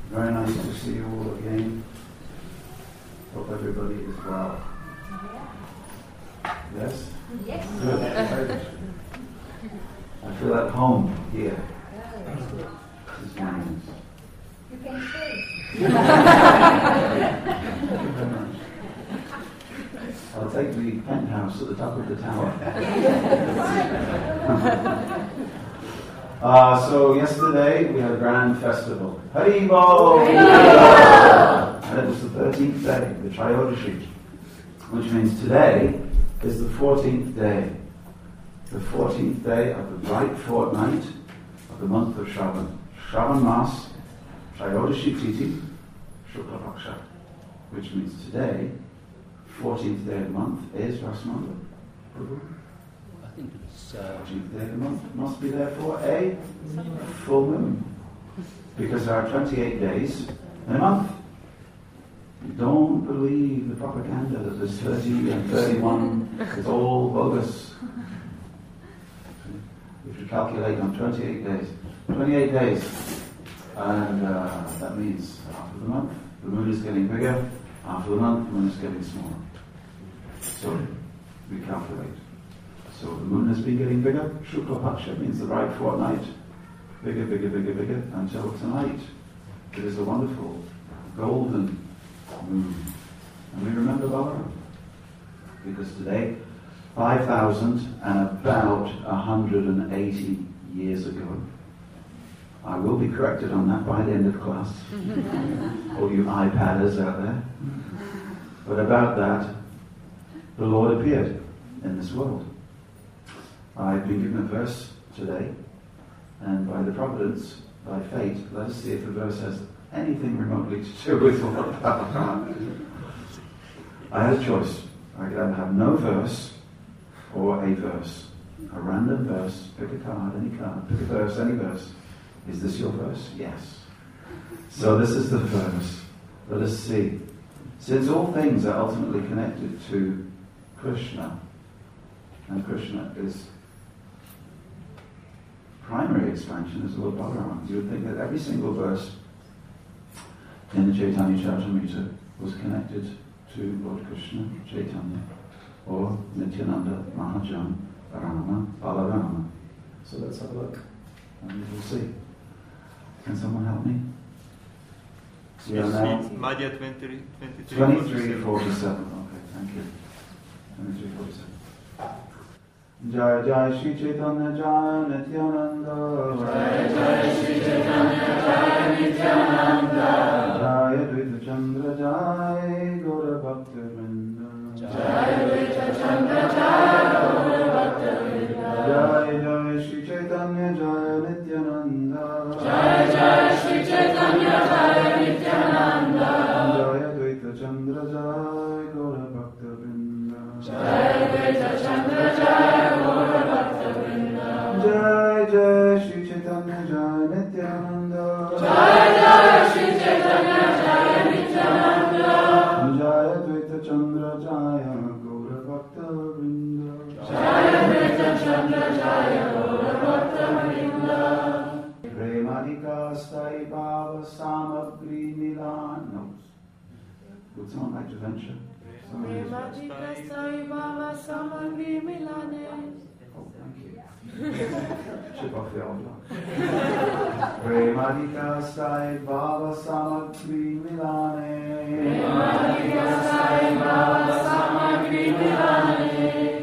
Very nice to see you all again. Hope everybody is well. Yes? Yes. Good. I feel at home here. This is nice. You can stay. Thank you very much. I'll take the penthouse at the top of the tower. So yesterday we had a grand festival. Haribo! And it was the 13th day, the Trayodashi, which means today is the 14th day. The 14th day of the bright fortnight of the month of Shravan. Shravan Mas, Trayodashi Titi, Shukla Paksha, which means today, 14th day of the month, is Rasmanda. I think it's 14th day of the month must be therefore a full moon. Because there are 28 days in a month. You don't believe the propaganda that there's 30 and 31, it's all bogus. If you calculate on 28 days, and that means after the month, the moon is getting bigger, after the month, the moon is getting smaller. So, we calculate. So the moon has been getting bigger, Shukla Paksha means the bright fortnight, bigger, until tonight. It is a wonderful, golden moon. And we remember Balaram, because today, 5,180 years ago, I will be corrected on that by the end of class, all you iPadders out there, but about that, the Lord appeared in this world. I've been given a verse today, and by the providence, by fate, let us see if the verse has anything remotely to do with what I had a choice. I could either have no verse or a verse. A random verse, pick a card, pick a verse, any verse. Is this your verse? Yes. So this is the verse. Let us see. Since all things are ultimately connected to Krishna, and Krishna is primary expansion is Lord Balaram, you would think that every single verse in the Chaitanya Charitamrita was connected to Lord Krishna, Chaitanya, or Nityananda, Mahajan, Rama, Balarama. So let's have a look, and we'll see. Can someone help me? We are now Madhya 23, 23:47. Okay, thank you. 23:47. Jai Jai Shri Chaitanya Jai Nityananda. Jai Jai Shri Chaitanya Jai Nityananda. Jai Advaita Chandra Jai Gaura Bhakta Vrinda. Jai Advaita Chandra Jai Gaura Bhakta Vrinda. Jai Jai Shri Chaitanya Jai Nityananda. Jai Jai Shri Chaitanya Jai Nityananda. Jai Advaita Chandra Jai Gaura Bhakta Vrinda. Jai Advaita Chandra Jai Gaura Bhakta Vrinda. Jai Jai Shri Chaitanya Jai Nityananda. Jai Jai Shri Chaitanya Jai Nityananda. Jai Advaita Chandra Jai Gaura Bhakta Vrinda. Jai Advaita Chandra Jai Gaura Bhakta Vrinda. Premadika Stai Bhava Samagri Milan. Notes. Would someone like to venture? Premadika Sai Bhava Samagri Milane. Oh, thank you. Chip off the old one. Premadika Stai Bhava Samagri Milane. Premadika Sai Bhava Samagri Milane.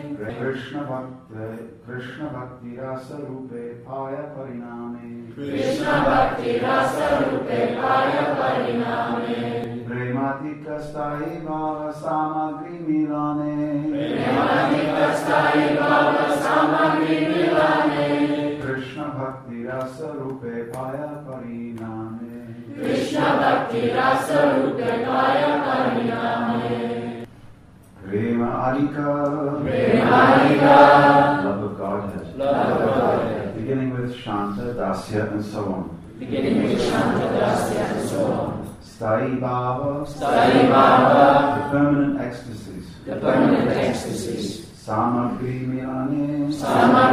Krishna Bhakti Rasa Rupe Paya Pariname. Krishna Bhakti Rasa Rupe Paya Pariname. Prematika Stai Bhava Samagri Milane. Prematika Stai Bhava Samagri Milane. Krishna Bhakti Rasa Rupe Paya Pariname. Krishna Bhakti Rasa Rupe Paya Pariname. Prema Adika. Love of Godhead. Beginning with Shanta, Dasya, and so on. Beginning with Shanta, Dasya, and so on. Stai Bhava. The permanent ecstasies. Samagri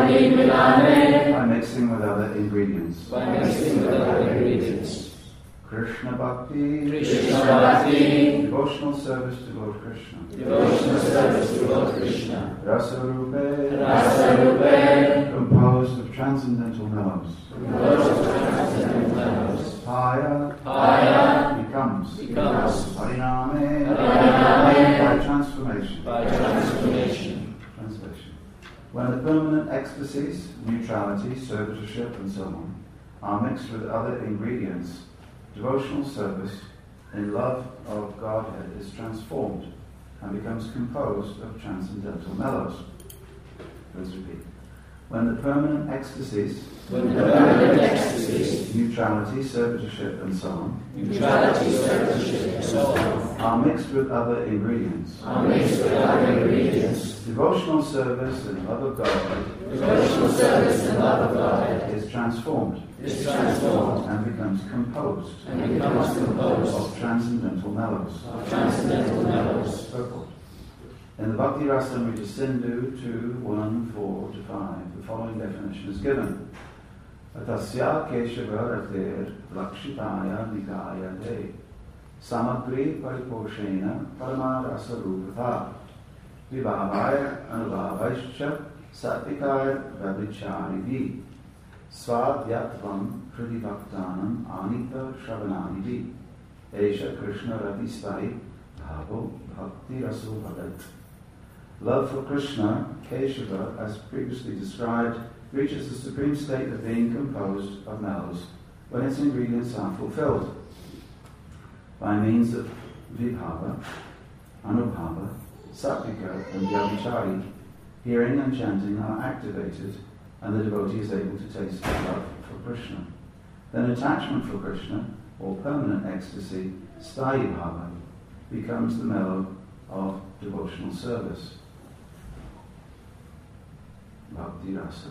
Milane. By mixing with other ingredients. Krishna Bhakti, Krishna Bhakti, devotional service to Lord Krishna, devotional service to Lord Krishna, Rasa Rupe, Rasa Rupe, composed of transcendental mellows, composed of transcendental mellows, Paya, Paya, becomes Hariname, Hariname, by transformation. by transformation. Translation. When the permanent ecstasies, neutrality, servitorship, and so on, are mixed with other ingredients, devotional service in love of Godhead is transformed and becomes composed of transcendental mellows. Let's repeat. When the permanent ecstasies, neutrality, servitorship, and so on, are mixed with other ingredients, devotional service in love of Godhead, is transformed and becomes composed of transcendental mellows. Purport. In the Bhakti Rasamrita Sindhu 2:1-4-5, the following definition is given. Atasya Keshava Ratir Lakshitaya Nikaya De Samagri Pariposhena Paramarasa Rupatha Vibhavaya Anubhavaischa Satvikaya Vavicharivi Swadhyatvam Pradivaktanam Anita Shravananivi Esha Krishna Ravistai Bhavo Bhakti Rasu Bhagat. Love for Krishna, Keshava, as previously described, reaches the supreme state of being composed of mellows when its ingredients are fulfilled. By means of Vibhava, Anubhava, Sattvika, and Vyavichari, hearing and chanting are activated, and the devotee is able to taste love for Krishna. Then attachment for Krishna, or permanent ecstasy, Sthayi Bhava, becomes the mellow of devotional service. Bhakti Rasa.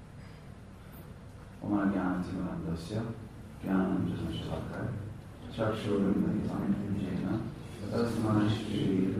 Oma Jnanatimarandasya Jnanam Jasnashakaya Chakshuram Jena Tasmai Shri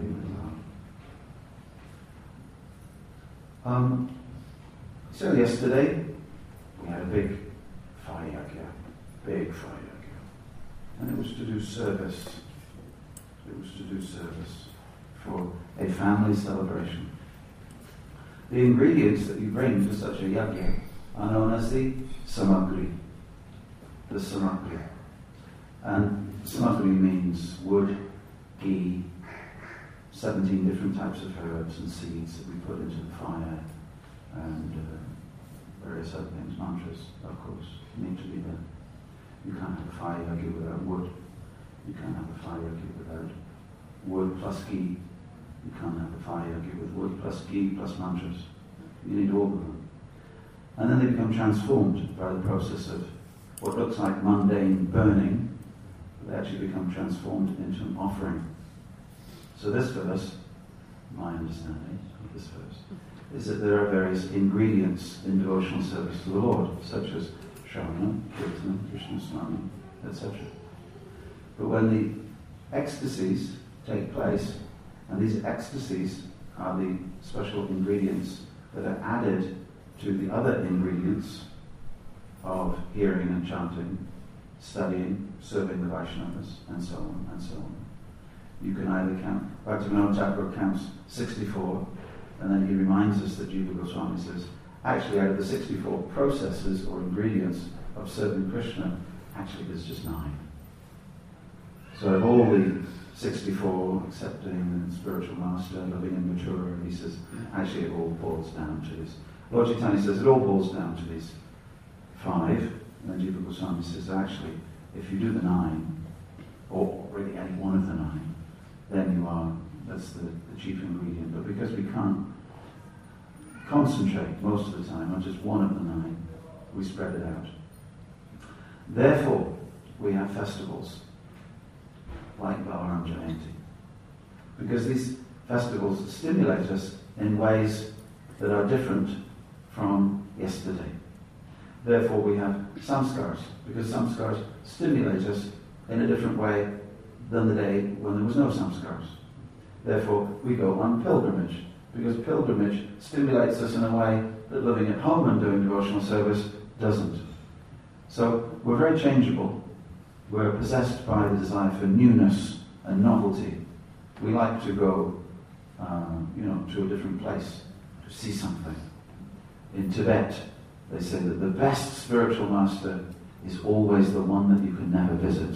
So yesterday we had a big fire yagya, and it was to do service. It was to do service for a family celebration. The ingredients that you bring to such a yagya are known as the samagri. The samagri. And samagri means wood, ghee, 17 different types of herbs and seeds that we put into the fire, and various other things, mantras, of course, need to be there. You can't have a fire yagya without wood. You can't have a fire yagya without wood plus ghee. You can't have a fire yagya with wood plus ghee plus mantras. You need all of them. And then they become transformed by the process of what looks like mundane burning. They actually become transformed into an offering. So this verse, my understanding of this verse, is that there are various ingredients in devotional service to the Lord, such as Shravana, Kirtana, Krishna Smrana, etc. But when the ecstasies take place, and these ecstasies are the special ingredients that are added to the other ingredients of hearing and chanting, studying, serving the Vaishnavas, and so on, and so on. You can either count, Bhaktivinoda Thakur counts 64, and then he reminds us that Jiva Goswami says, actually out of the 64 processes or ingredients of serving Krishna, actually there's just 9. So of all the 64, accepting the spiritual master, loving and mature, he says, actually it all boils down to this. Lord Chaitanya says it all boils down to these 5, and then Jiva Goswami says, actually, if you do the 9, or really any one of the 9, then that's the chief ingredient. But because we can't concentrate most of the time on just one of the 9, we spread it out. Therefore, we have festivals like Balaram Jayanti, because these festivals stimulate us in ways that are different from yesterday. Therefore, we have samskars, because samskars stimulate us in a different way than the day when there was no samskars. Therefore, we go on pilgrimage, because pilgrimage stimulates us in a way that living at home and doing devotional service doesn't. So, we're very changeable we're possessed by the desire for newness and novelty. We like to go, to a different place, to see something. In Tibet, they say that the best spiritual master is always the one that you can never visit.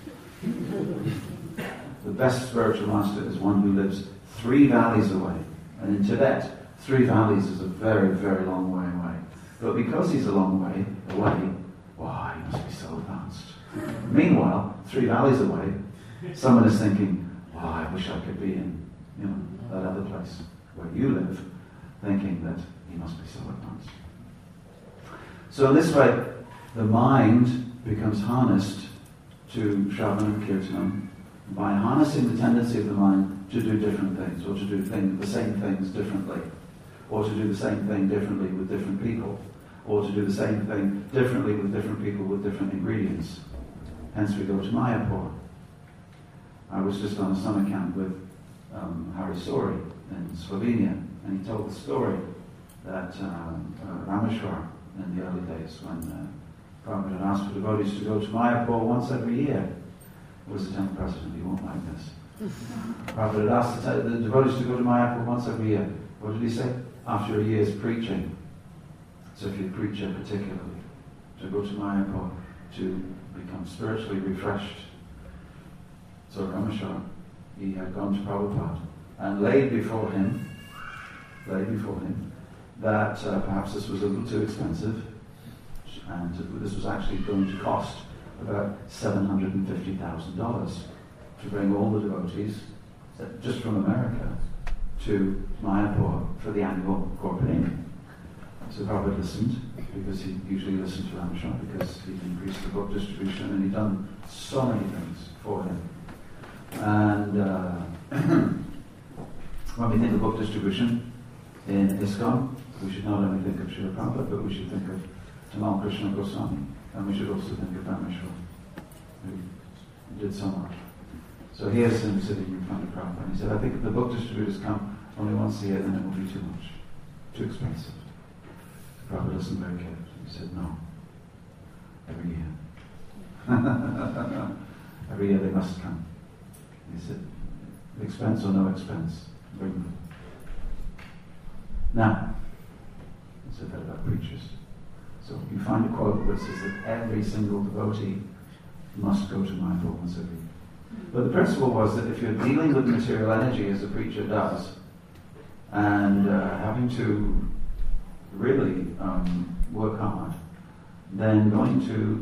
The best spiritual master is one who lives 3 valleys away. And in Tibet, 3 valleys is a very, very long way away. But because he's a long way away, wow, he must be so advanced. Meanwhile, 3 valleys away, someone is thinking, wow, I wish I could be in, that other place where you live, thinking that he must be so advanced. So in this way, the mind becomes harnessed to Shravan and Kirtanam by harnessing the tendency of the mind to do different things, or to do the same things differently, or to do the same thing differently with different people, or to do the same thing differently with different people with different ingredients. Hence we go to Mayapur. I was just on a summer camp with Hari Sori in Slovenia, and he told the story that Rameshwar, in the early days, when Prabhupada had asked for devotees to go to Mayapur once every year. It was the 10th president, he won't like this. Prabhupada had asked the devotees to go to Mayapur once every year. What did he say? After a year's preaching. So if you're a preacher particularly, to go to Mayapur to become spiritually refreshed. So Rameshwar, he had gone to Prabhupada and laid before him that perhaps this was a little too expensive, and this was actually going to cost about $750,000 to bring all the devotees, just from America, to Mayapur for the annual Korpanim. So Prabhupada listened, because he usually listened to Rameshwar, because he'd increased the book distribution and he'd done so many things for him. And when we think of book distribution in ISKCON, we should not only think of Srila Prabhupada, but we should think of Tamal Krishna Goswami, and we should also think of Rameshwar, who did so much. So here's him sitting in front of Prabhupada, and he said, I think if the book distributors come only once a year, then it will be too much, too expensive. Prabhupada listened very carefully. He said, no, every year. Every year they must come. He said, expense or no expense, bring them. Now, he said that about preachers. So you find a quote which says that every single devotee must go to Mayapur once every year. But the principle was that if you're dealing with material energy as a preacher does, and having to really work hard, then going to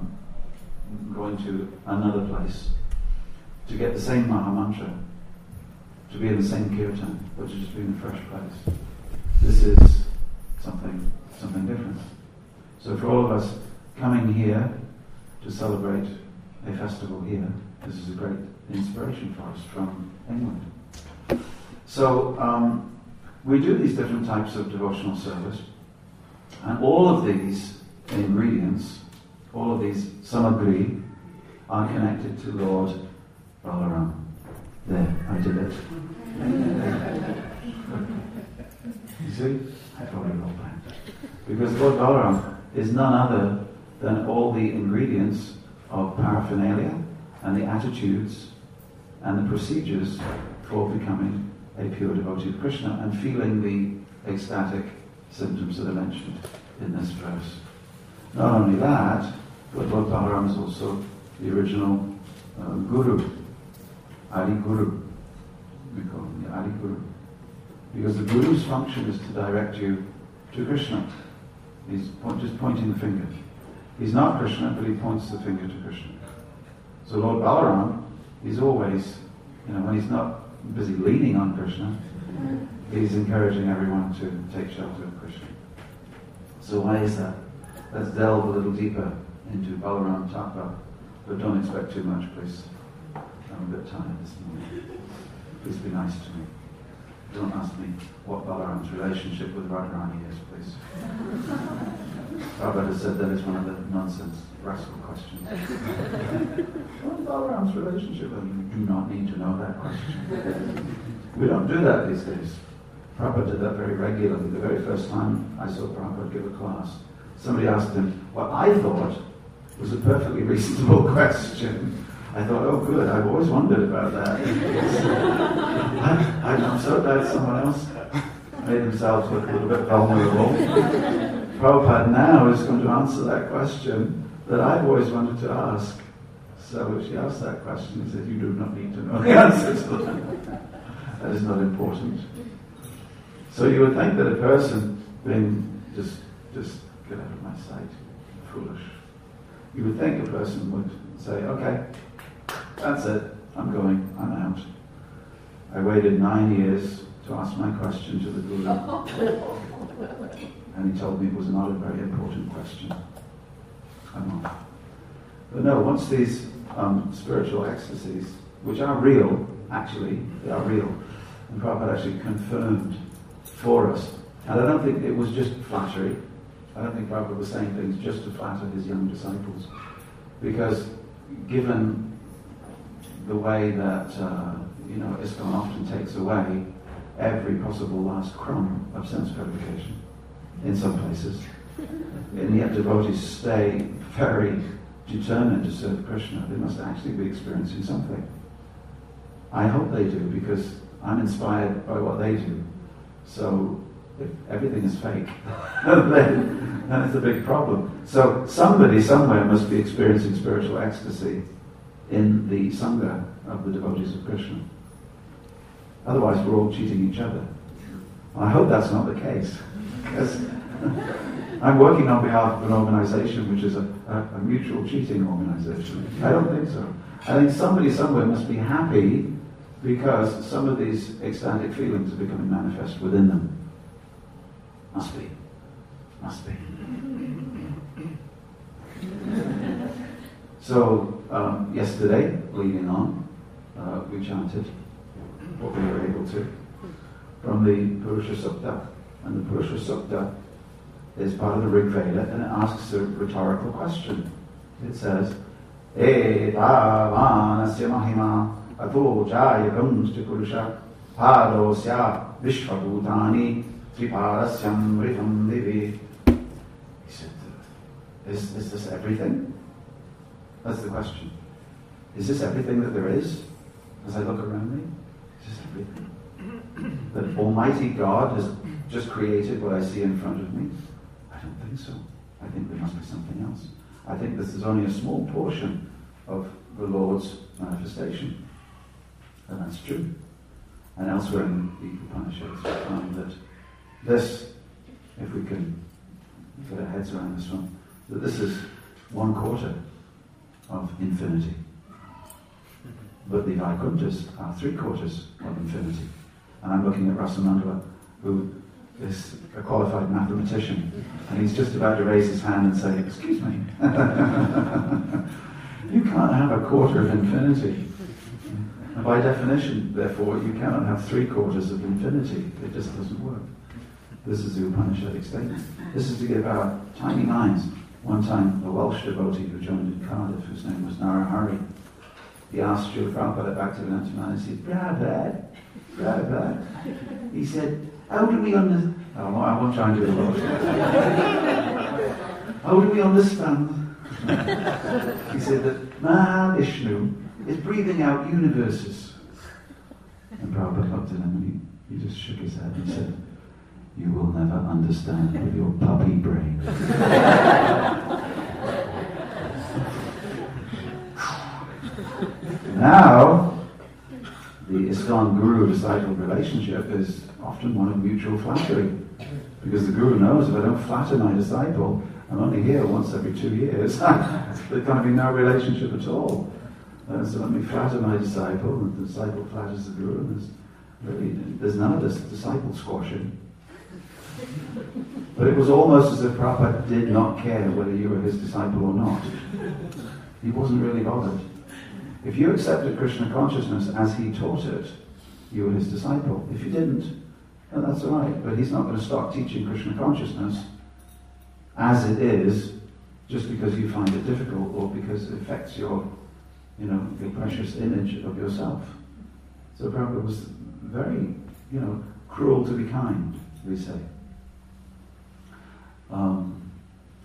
another place to get the same Maha Mantra, to be in the same kirtan, but to just be in a fresh place. This is something different. So for all of us coming here to celebrate a festival here, this is a great inspiration for us from England. So we do these different types of devotional service, and all of these ingredients, all of these samagri, are connected to Lord Balaram. There, I did it. You see? I thought it all back. Because Lord Balaram is none other than all the ingredients of paraphernalia and the attitudes and the procedures for becoming a pure devotee of Krishna and feeling the ecstatic symptoms that are mentioned in this verse. Not only that, but Lord Balaram is also the original Guru, Adi Guru. We call him the Adi Guru. Because the Guru's function is to direct you to Krishna. He's just pointing the finger. He's not Krishna, but he points the finger to Krishna. So Lord Balaram, he's always, when he's not busy leaning on Krishna, he's encouraging everyone to take shelter of Krishna. So why is that? Let's delve a little deeper into Balaram Tattva, but don't expect too much, please. I'm a bit tired this morning. Please be nice to me. Don't ask me what Balaram's relationship with Radharani is, please. Prabhupada said that is one of the nonsense, rascal questions. What's Balaram's relationship? Well, you do not need to know that question. We don't do that these days. Prabhupada did that very regularly. The very first time I saw Prabhupada give a class, somebody asked him, well, I thought was a perfectly reasonable question. I thought, oh good, I've always wondered about that. I'm so glad someone else made themselves look a little bit vulnerable. Prabhupada now is going to answer that question that I've always wanted to ask. So she asked that question, he said, you do not need to know the answer to that. That is not important. So you would think that a person being just get out of my sight, foolish. You would think a person would say, okay, that's it, I'm going, I'm out. I waited 9 years to ask my question to the Guru. And he told me it was not a very important question. I'm off. But no, once these spiritual ecstasies, which are real, actually, they are real, and Prabhupada actually confirmed for us. And I don't think it was just flattery. I don't think Prabhupada was saying things just to flatter his young disciples. Because given the way that, ISKCON often takes away every possible last crumb of sense gratification in some places, and yet devotees stay very determined to serve Krishna, they must actually be experiencing something. I hope they do, because I'm inspired by what they do. So if everything is fake, then it's a big problem. So somebody somewhere must be experiencing spiritual ecstasy in the Sangha of the devotees of Krishna. Otherwise we're all cheating each other. I hope that's not the case, because I'm working on behalf of an organization which is a mutual cheating organization. I don't think so. I think somebody somewhere must be happy because some of these ecstatic feelings are becoming manifest within them. Must be. Must be. So, yesterday, leading on, we chanted what we were able to from the Purusha Sukta. And the Purusha Sukta is part of the Rig Veda, and it asks a rhetorical question. It says, Etavanasya mahima ato jayagam purusha padosya vishvabhutani triparasyam ritam divi. He said, is this everything? That's the question. Is this everything that there is? As I look around me, is this everything? That Almighty God has just created what I see in front of me? I don't think so. I think there must be something else. I think this is only a small portion of the Lord's manifestation. And that's true. And elsewhere in the Upanishads we find that this, if we can get our heads around this one, that this is 1/4 of infinity. But the Vaikunthas are 3/4 of infinity. And I'm looking at Rasamandala, who is a qualified mathematician, and he's just about to raise his hand and say, excuse me, you can't have 1/4 of infinity. And by definition, therefore, you cannot have 3/4 of infinity. It just doesn't work. This is the Upanishadic statement. This is to give our tiny minds. One time, a Welsh devotee who joined in Cardiff, whose name was Narahari, he asked Srila Prabhupada at Bhaktivedanta, he said, Prabhupada, he said, how do we understand? Oh, I won't try and do the Welsh. How do we understand? He said that Mahavishnu is breathing out universes. And Prabhupada looked at him and he just shook his head and said, you will never understand with your puppy brain. Now, the ISKCON Guru-disciple relationship is often one of mutual flattery. Because the Guru knows if I don't flatter my disciple, I'm only here once every 2 years. There's going to be no relationship at all. So let me flatter my disciple, and the disciple flatters the Guru, and there's none of this disciple squashing. But it was almost as if Prabhupada did not care whether you were his disciple or not. He wasn't really bothered. If you accepted Krishna consciousness as he taught it, you were his disciple. If you didn't, then that's all right. But he's not going to stop teaching Krishna consciousness as it is just because you find it difficult or because it affects your precious image of yourself. So Prabhupada was very, cruel to be kind, we say.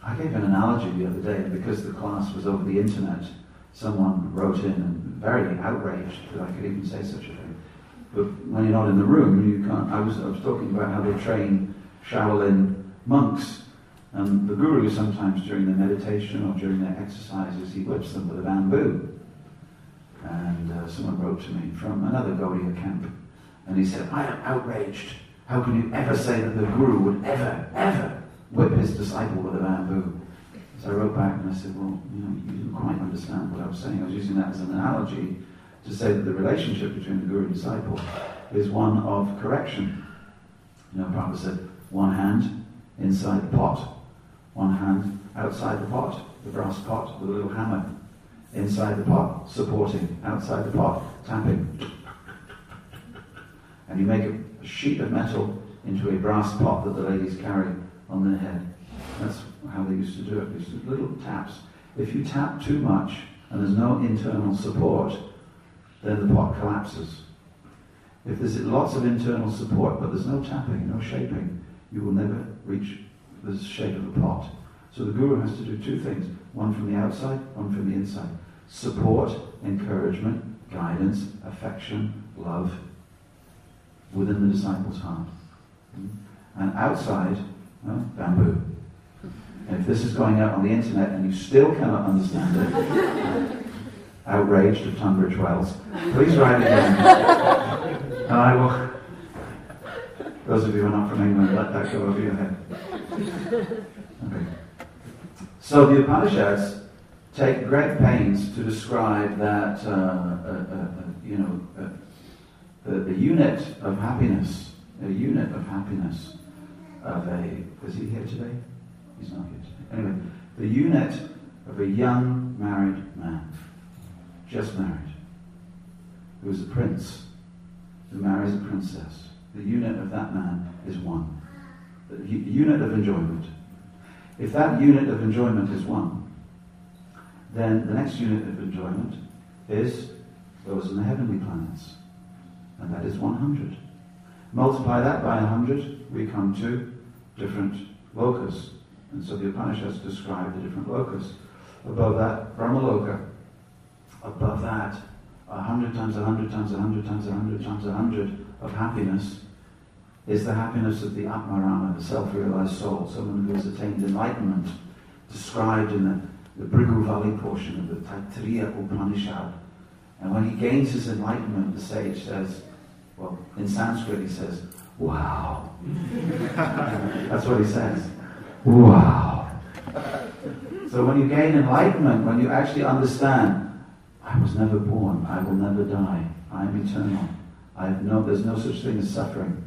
I gave an analogy the other day, and because the class was over the internet, someone wrote in and very outraged that I could even say such a thing. But when you're not in the room, you can't. I was talking about how they train Shaolin monks, and the guru sometimes during their meditation or during their exercises, he whips them with a bamboo. And someone wrote to me from another Gaudiya camp, and he said, I am outraged. How can you ever say that the guru would ever whip his disciple with a bamboo? So I wrote back and I said, well, you didn't quite understand what I was saying. I was using that as an analogy to say that the relationship between the guru and disciple is one of correction. Prabhupada said, one hand inside the pot, one hand outside the pot, the brass pot with a little hammer. Inside the pot, supporting, outside the pot, tapping. And you make a sheet of metal into a brass pot that the ladies carry on their head. That's how they used to do it. They used to do little taps. If you tap too much and there's no internal support, then the pot collapses. If there's lots of internal support but there's no tapping, no shaping, you will never reach the shape of the pot. So the guru has to do two things, one from the outside, one from the inside. Support, encouragement, guidance, affection, love within the disciple's heart. And outside, bamboo. And if this is going out on the internet and you still cannot understand it, outraged of Tunbridge Wells, please write again. And I will, those of you who are not from England, let that go over your head. Okay. So the Upanishads take great pains to describe that, the unit of happiness, of a, is he here today? He's not here today. Anyway, the unit of a young married man, just married, who is a prince, who marries a princess. The unit of that man is one. The unit of enjoyment. If that unit of enjoyment is one, then the next unit of enjoyment is those in the heavenly planets. And that is 100. Multiply that by 100, we come to different lokas. And so the Upanishads describe the different lokas. Above that, Brahmaloka. Above that, 100 times 100 times 100 times 100 times 100 of happiness is the happiness of the Atmarama, the self-realized soul, someone who has attained enlightenment, described in the Bhrigu Valley portion of the Taittiriya Upanishad. And when he gains his enlightenment, the sage says, well, in Sanskrit he says, wow. That's what he says. Wow. So when you gain enlightenment, when you actually understand, I was never born, I will never die, I am eternal, there's no such thing as suffering.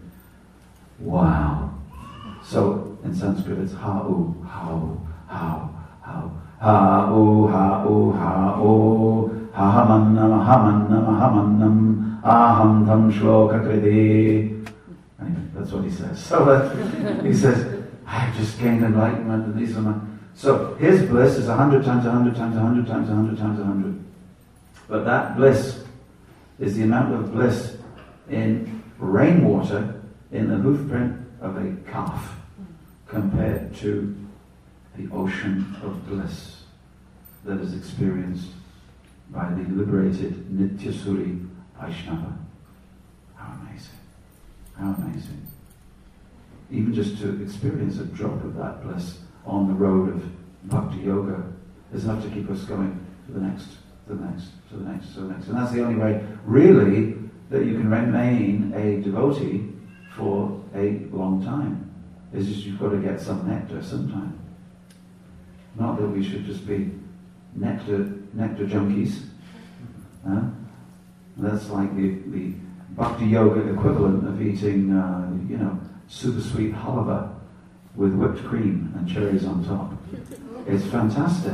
Wow. So in Sanskrit it's ha-u, ha-u, ha-u, ha-u, ha-u, ha-u, ha-u, ha-hamannam, ha-mannam, ha-mannam, aham tam shloka kriti. Anyway, that's what he says. So he says, I've just gained enlightenment and these are my... So his bliss is 100 times 100 times 100 times 100 times 100. But that bliss is the amount of bliss in rainwater in the hoofprint of a calf compared to the ocean of bliss that is experienced by the liberated Nityasuri Vaishnava. How amazing. How amazing. Even just to experience a drop of that bliss on the road of Bhakti Yoga is enough to keep us going to the next, to the next, to the next, to the next. And that's the only way, really, that you can remain a devotee for a long time. It's just you've got to get some nectar sometime. Not that we should just be nectar junkies. That's like the Bhakti Yoga equivalent of eating, super sweet halva with whipped cream and cherries on top. It's fantastic.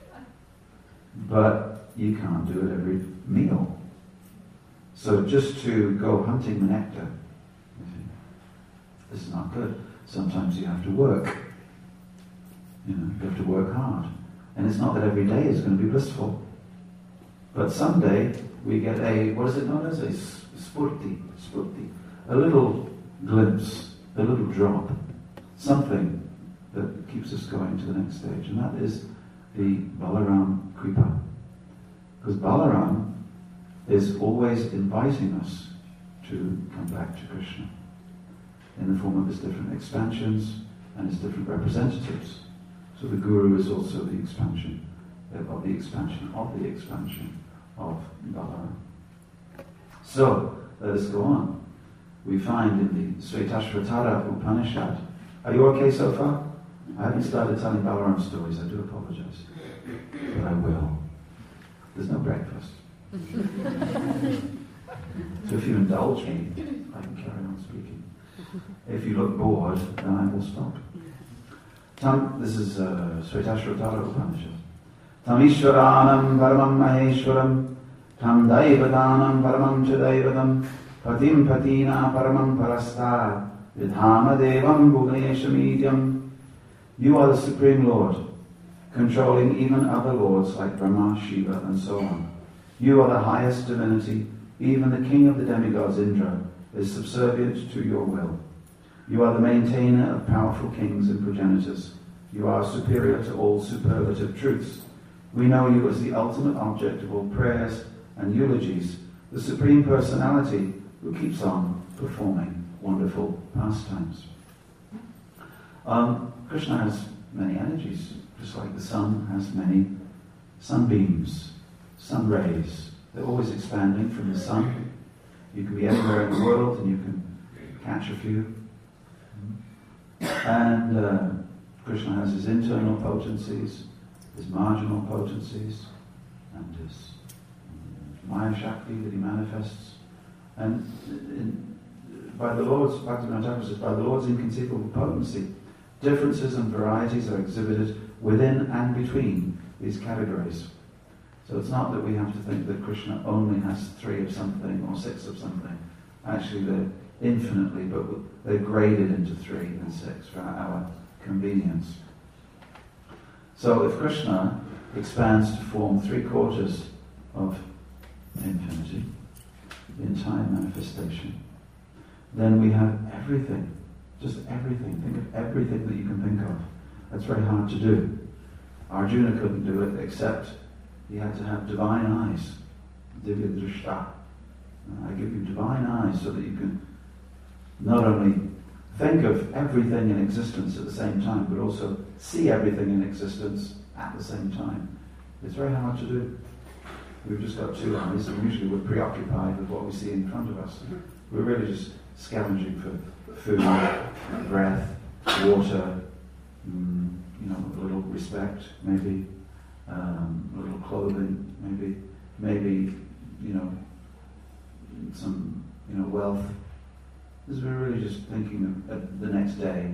But you can't do it every meal. So just to go hunting the nectar, this is not good. Sometimes you have to work. You have to work hard. And it's not that every day is going to be blissful. But someday we get what is it known as? A spurti, a little glimpse, a little drop. Something that keeps us going to the next stage, and that is the Balaram Kripa. Because Balaram is always inviting us to come back to Krishna in the form of his different expansions and his different representatives. So the Guru is also the expansion of the expansion of the expansion of Balaram. So, let us go on. We find in the Svetashvatara Upanishad. Are you okay so far? I haven't started telling Balaram stories, I do apologize. But I will. There's no breakfast. So if you indulge me, I can carry on speaking. If you look bored, then I will stop. This is Svetashvatara Upanishad. Tam Ishwaranam Paramam Maheshwaram Tam Daivadanam Paramam Chadaivatam Patim Patina Paramam Parastar Vidhama Devam Bhuvaneshamidyam. You are the Supreme Lord, controlling even other lords like Brahma, Shiva, and so on. You are the highest divinity. Even the king of the demigods, Indra, is subservient to your will. You are the maintainer of powerful kings and progenitors. You are superior to all superlative truths. We know you as the ultimate object of all prayers and eulogies, the Supreme Personality who keeps on performing wonderful pastimes. Krishna has many energies, just like the sun has many sunbeams, sun rays. They're always expanding from the sun. You can be anywhere in the world and you can catch a few. And Krishna has his internal potencies, his marginal potencies, and his Maya Shakti that he manifests. And by the Lord's, Bhaktivinoda Thakur says, by the Lord's inconceivable potency, differences and varieties are exhibited within and between these categories. So it's not that we have to think that Krishna only has 3 of something or 6 of something. Actually, they're infinitely, but they're graded into 3 and 6 for our convenience. So if Krishna expands to form 3/4 of infinity, the entire manifestation, then we have everything, just everything. Think of everything that you can think of. That's very hard to do. Arjuna couldn't do it, except he had to have divine eyes. Divya Drishta. I give you divine eyes so that you can not only think of everything in existence at the same time, but also see everything in existence at the same time. It's very hard to do. We've just got 2 eyes, and usually we're preoccupied with what we see in front of us. We're really just scavenging for food, breath, water, a little respect, maybe, a little clothing, maybe, some, wealth. Because we're really just thinking of the next day.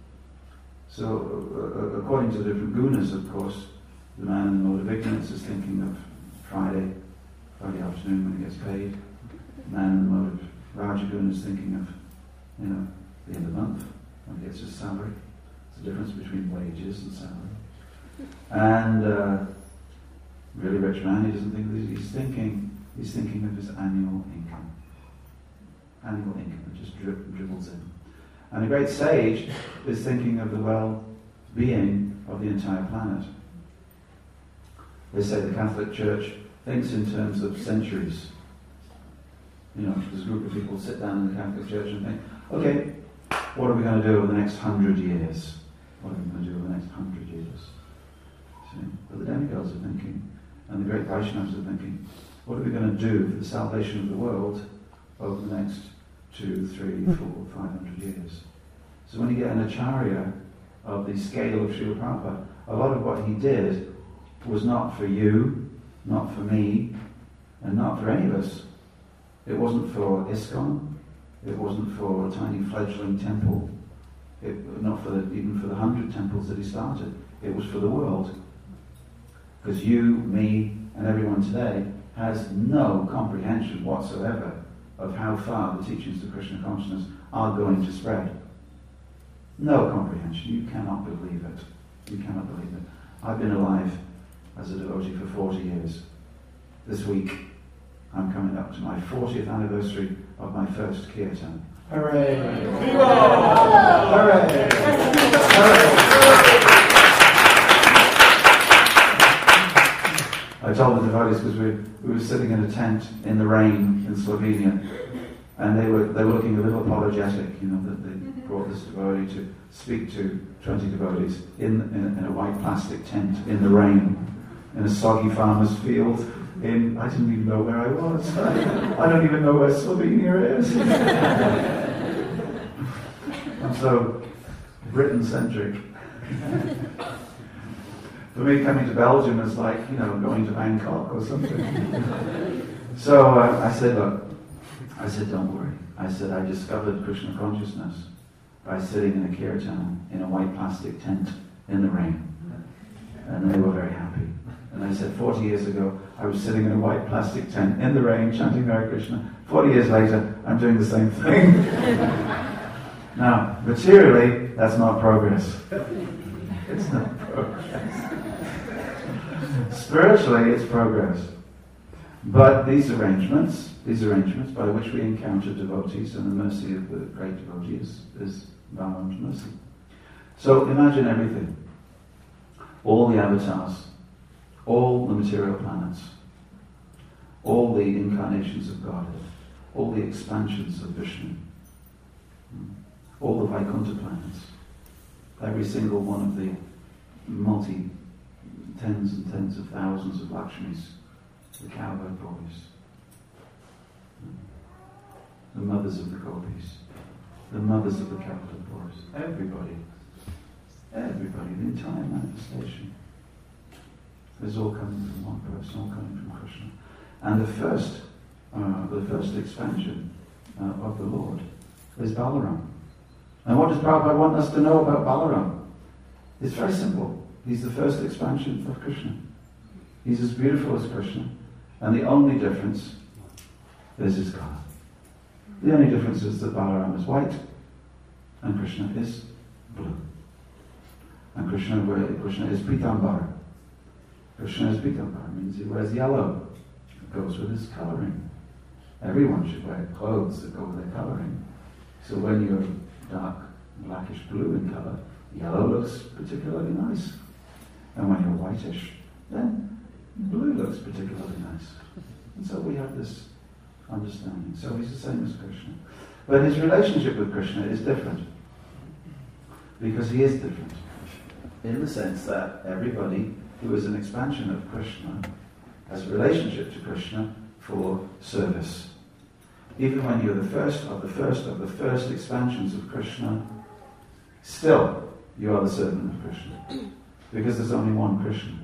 So, according to the different gunas, of course, the man in the mode of ignorance is thinking of Friday afternoon when he gets paid. The man in the mode of Rajaguna is thinking of, the end of the month when he gets his salary. There's a difference between wages and salary. And really rich man, he doesn't think that he's thinking of his annual income. Annual income, it just dribbles in. And a great sage is thinking of the well-being of the entire planet. They say the Catholic Church thinks in terms of centuries. There's a group of people sit down in the Catholic Church and think, okay, what are we going to do over the next 100 years? What are we going to do over the next 100 years? See? But the demigods are thinking, and the great Vaishnavas are thinking, what are we going to do for the salvation of the world over the next 2, 3, 4, 500 years? So when you get an acharya of the scale of Srila Prabhupada, a lot of what he did was not for you, not for me, and not for any of us. It wasn't for ISKCON, it wasn't for a tiny fledgling temple, not even for the 100 temples that he started. It was for the world. Because you, me, and everyone today has no comprehension whatsoever of how far the teachings of Krishna consciousness are going to spread. No comprehension. You cannot believe it. You cannot believe it. I've been alive as a devotee for 40 years. This week I'm coming up to my 40th anniversary of my first kirtan. Hooray! Hooray! I told the devotees because we were sitting in a tent in the rain in Slovenia, and they were looking a little apologetic, that they brought this devotee to speak to 20 devotees in a white plastic tent in the rain, in a soggy farmer's field. I didn't even know where I was. I don't even know where Slovenia is. I'm so Britain-centric. For me, coming to Belgium is like, going to Bangkok or something. So I said, don't worry. I said, I discovered Krishna consciousness by sitting in a kirtan in a white plastic tent in the rain. And they were very happy. And I said, 40 years ago, I was sitting in a white plastic tent in the rain chanting Hare Krishna. 40 years later, I'm doing the same thing. Now, materially, that's not progress. It's not progress. Spiritually, it's progress. But these arrangements by which we encounter devotees and the mercy of the great devotee is Balaram's mercy. So imagine everything. All the avatars, all the material planets, all the incarnations of Godhead, all the expansions of Vishnu, all the Vaikuntha planets, every single one of the tens and tens of thousands of Lakshmis, the cowbird boys, the mothers of the gopis, the mothers of the cowbird boys, everybody, the entire manifestation is all coming from one person, all coming from Krishna. And the first expansion of the Lord is Balaram. And what does Prabhupada want us to know about Balaram? It's very simple. He's the first expansion of Krishna. He's as beautiful as Krishna. And the only difference is his color. The only difference is that Balaram is white and Krishna is blue. And Krishna is Pitambara. Krishna is Pitambara, means he wears yellow. It goes with his coloring. Everyone should wear clothes that go with their coloring. So when you're dark blackish blue in color, yellow looks particularly nice. And when you're whitish, then blue looks particularly nice. And so we have this understanding. So he's the same as Krishna. But his relationship with Krishna is different. Because he is different. In the sense that everybody who is an expansion of Krishna has a relationship to Krishna for service. Even when you're the first of the first expansions of Krishna, still you are the servant of Krishna. Because there's only one Krishna.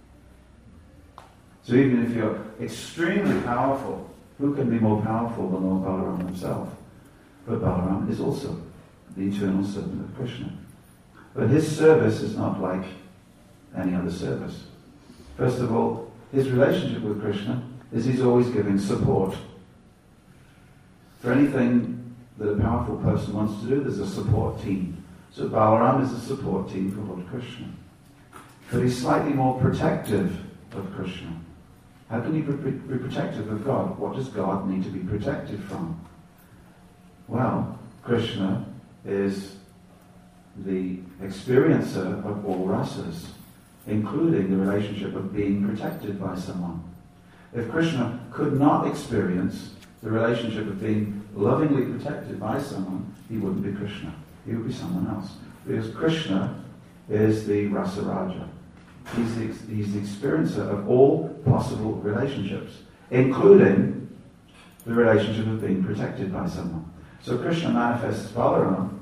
So even if you're extremely powerful, who can be more powerful than Lord Balaram himself? But Balaram is also the eternal servant of Krishna. But his service is not like any other service. First of all, his relationship with Krishna is he's always giving support. For anything that a powerful person wants to do, there's a support team. So Balaram is a support team for Lord Krishna. But he's slightly more protective of Krishna. How can he be protective of God? What does God need to be protected from? Well, Krishna is the experiencer of all rasas, including the relationship of being protected by someone. If Krishna could not experience the relationship of being lovingly protected by someone, he wouldn't be Krishna. He would be someone else. Because Krishna is the Rasa Raja. He's the experiencer of all possible relationships, including the relationship of being protected by someone. So Krishna manifests Balaram,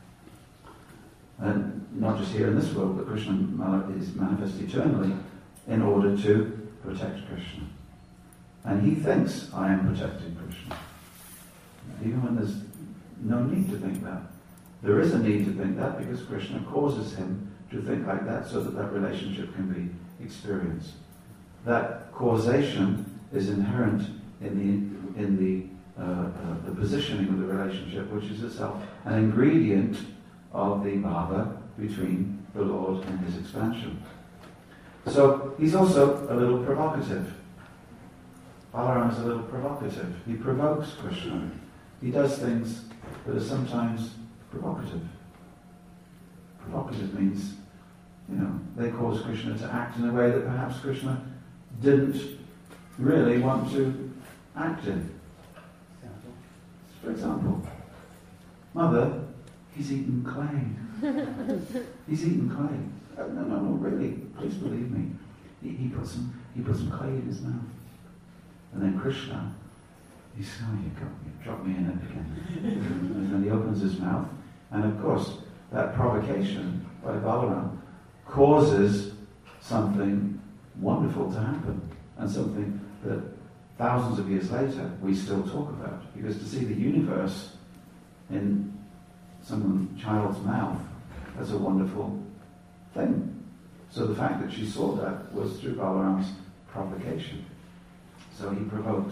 and not just here in this world, but Krishna is manifest eternally in order to protect Krishna. And he thinks, I am protecting Krishna. Even when there's no need to think that. There is a need to think that because Krishna causes him to think like that so that that relationship can be experienced. That causation is inherent in the positioning of the relationship, which is itself an ingredient of the bhava between the Lord and his expansion. So he's also a little provocative. Balaram is a little provocative. He provokes Krishna. He does things that are sometimes provocative. Provocative means, they cause Krishna to act in a way that perhaps Krishna didn't really want to act in. For example, Mother, he's eaten clay. He's eaten clay. No, really, please believe me. He put some clay in his mouth. And then Krishna, you dropped me in it again. And then he opens his mouth, and of course, that provocation by Balaram causes something wonderful to happen, and something that thousands of years later we still talk about. Because to see the universe in some child's mouth, that's a wonderful thing. So the fact that she saw that was through Balaram's provocation. So he provokes.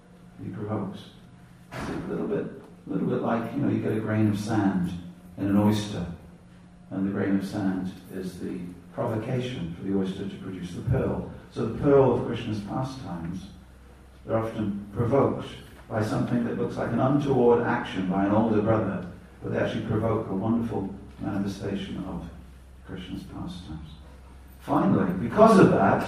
It's a little bit like, you get a grain of sand in an oyster, and the grain of sand is the provocation for the oyster to produce the pearl. So the pearl of Krishna's pastimes, they're often provoked by something that looks like an untoward action by an older brother, but they actually provoke a wonderful manifestation of Krishna's pastimes. Finally, because of that,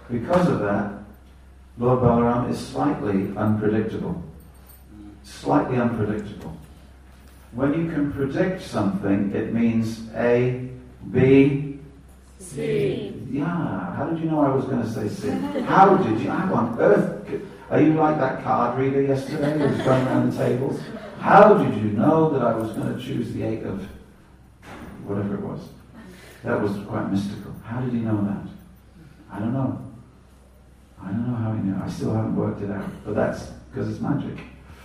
Lord Balaram is slightly unpredictable. Slightly unpredictable. When you can predict something, it means A, B, C. Yeah, how did you know I was going to say C? How on earth? Are you like that card reader yesterday who was going around the tables? How did you know that I was going to choose the 8 of whatever it was? That was quite mystical. How did he know that? I don't know how he knew. I still haven't worked it out. But that's because it's magic.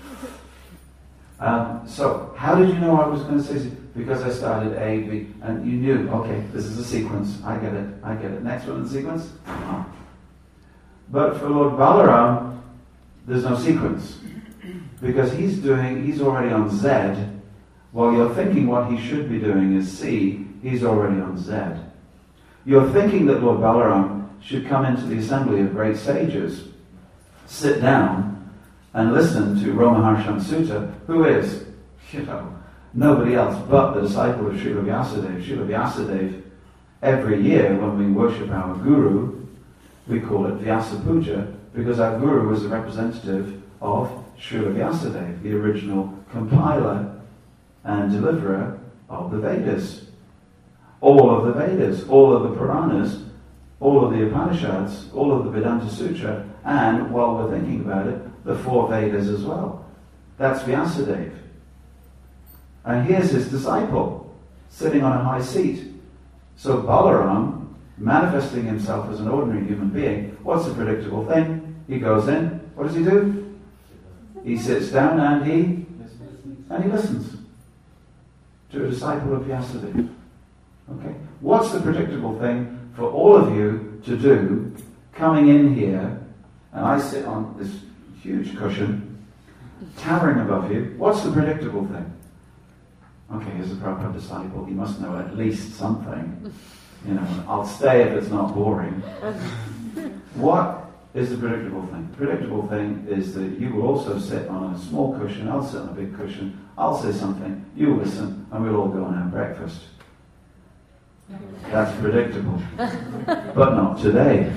So, how did you know I was going to say C? Because I started A, B, and you knew, okay, this is a sequence. I get it. Next one in the sequence? Oh. But for Lord Balaram, there's no sequence. Because he's already on Z, while you're thinking what he should be doing is C, he's already on Z. You're thinking that Lord Balaram should come into the assembly of great sages, sit down, and listen to Romaharshan Sutta, who is, nobody else but the disciple of Srila Vyasadeva. Srila Vyasadeva, every year when we worship our Guru, we call it Vyasa Puja, because our Guru is a representative of Srila Vyasadeva, the original compiler and deliverer of the Vedas. All of the Vedas, all of the Puranas, all of the Upanishads, all of the Vedanta Sutra, and, while we're thinking about it, the 4 Vedas as well. That's Vyasadeva. And here's his disciple, sitting on a high seat. So Balaram, manifesting himself as an ordinary human being, what's the predictable thing? He goes in, what does he do? He sits down and he listens to a disciple of Vyasadeva. Okay? What's the predictable thing for all of you to do coming in here, and I sit on this huge cushion, towering above you? What's the predictable thing? Okay, here's a proper disciple. He must know at least something. I'll stay if it's not boring. What is the predictable thing? The predictable thing is that you will also sit on a small cushion, I'll sit on a big cushion, I'll say something, you listen, and we'll all go and have breakfast. That's predictable. But not today.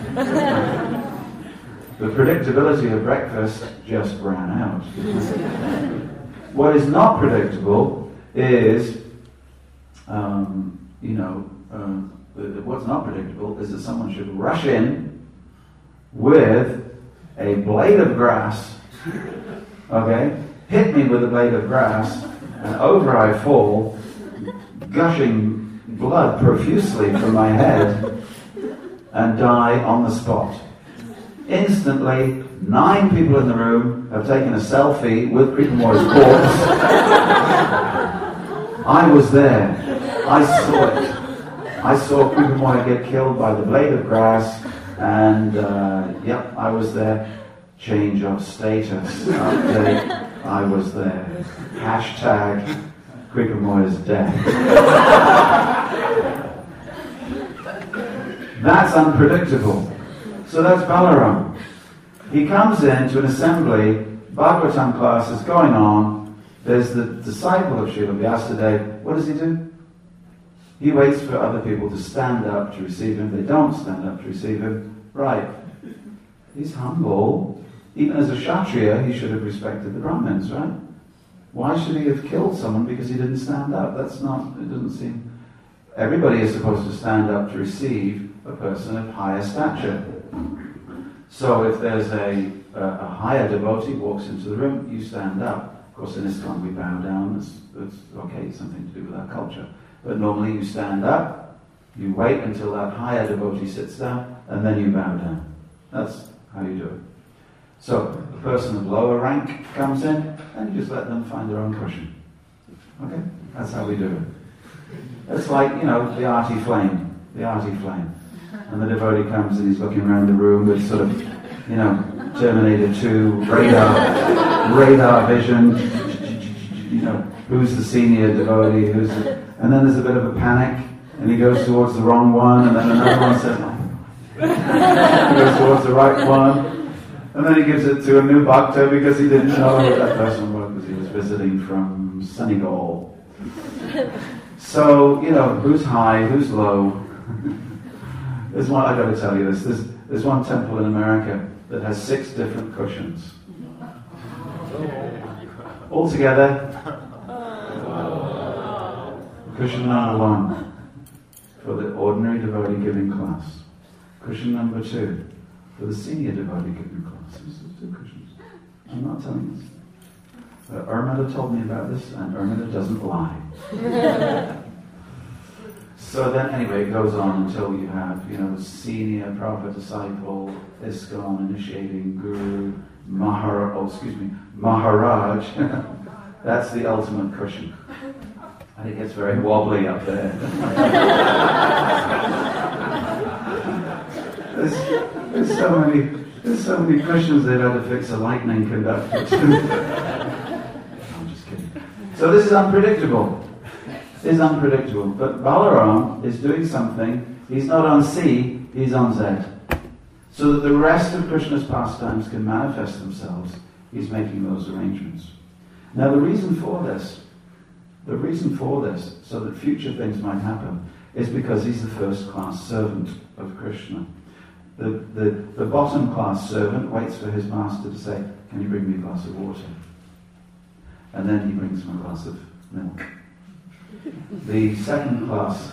The predictability of breakfast just ran out. What is not predictable is, what's not predictable is that someone should rush in with a blade of grass, okay, hit me with a blade of grass, and over I fall, gushing blood profusely from my head, and die on the spot. Instantly, 9 people in the room have taken a selfie with Kripamoy's corpse. I was there. I saw it. I saw Kripamoy get killed by the blade of grass, and I was there. Change of status update. I was there. Hashtag Kripamoy is dead. That's unpredictable. So that's Balaram. He comes into an assembly, Bhagavatam class is going on, there's the disciple of Srila Vyasadeva. What does he do? He waits for other people to stand up to receive him. They don't stand up to receive him. Right. He's humble. Even as a Kshatriya, he should have respected the Brahmins, right? Why should he have killed someone because he didn't stand up? That's not, it doesn't seem... Everybody is supposed to stand up to receive a person of higher stature. So if there's a higher devotee walks into the room, you stand up. Of course, in ISKCON we bow down. It's okay, it's something to do with our culture. But normally you stand up, you wait until that higher devotee sits down, and then you bow down. That's how you do it. So a person of lower rank comes in, and you just let them find their own cushion. Okay? That's how we do it. It's like, the arty flame. The arty flame. And the devotee comes and he's looking around the room with sort of, Terminator 2, radar vision, who's the senior devotee, and then there's a bit of a panic, and he goes towards the wrong one, and then another one says, he goes towards the right one, and then he gives it to a new bhakta because he didn't know who that person was because he was visiting from Senegal. So, who's high, who's low? There's one, I've got to tell you this, there's one temple in America that has 6 different cushions. Altogether, cushion number 1 for the ordinary devotee giving class. Cushion number 2 for the senior devotee giving class. There's 2 cushions. I'm not telling this. Urmila told me about this, and Urmila doesn't lie. So then, anyway, it goes on until you have, senior Prabhupada disciple, ISKCON, initiating guru, Maharaj. That's the ultimate cushion. And it gets very wobbly up there. there's so many cushions they've had to fix a lightning conductor. I'm just kidding. So this is unpredictable. Is unpredictable. But Balaram is doing something. He's not on C, he's on Z. So that the rest of Krishna's pastimes can manifest themselves, he's making those arrangements. Now the reason for this, so that future things might happen, is because he's the first class servant of Krishna. The bottom class servant waits for his master to say, can you bring me a glass of water? And then he brings him a glass of milk. The second class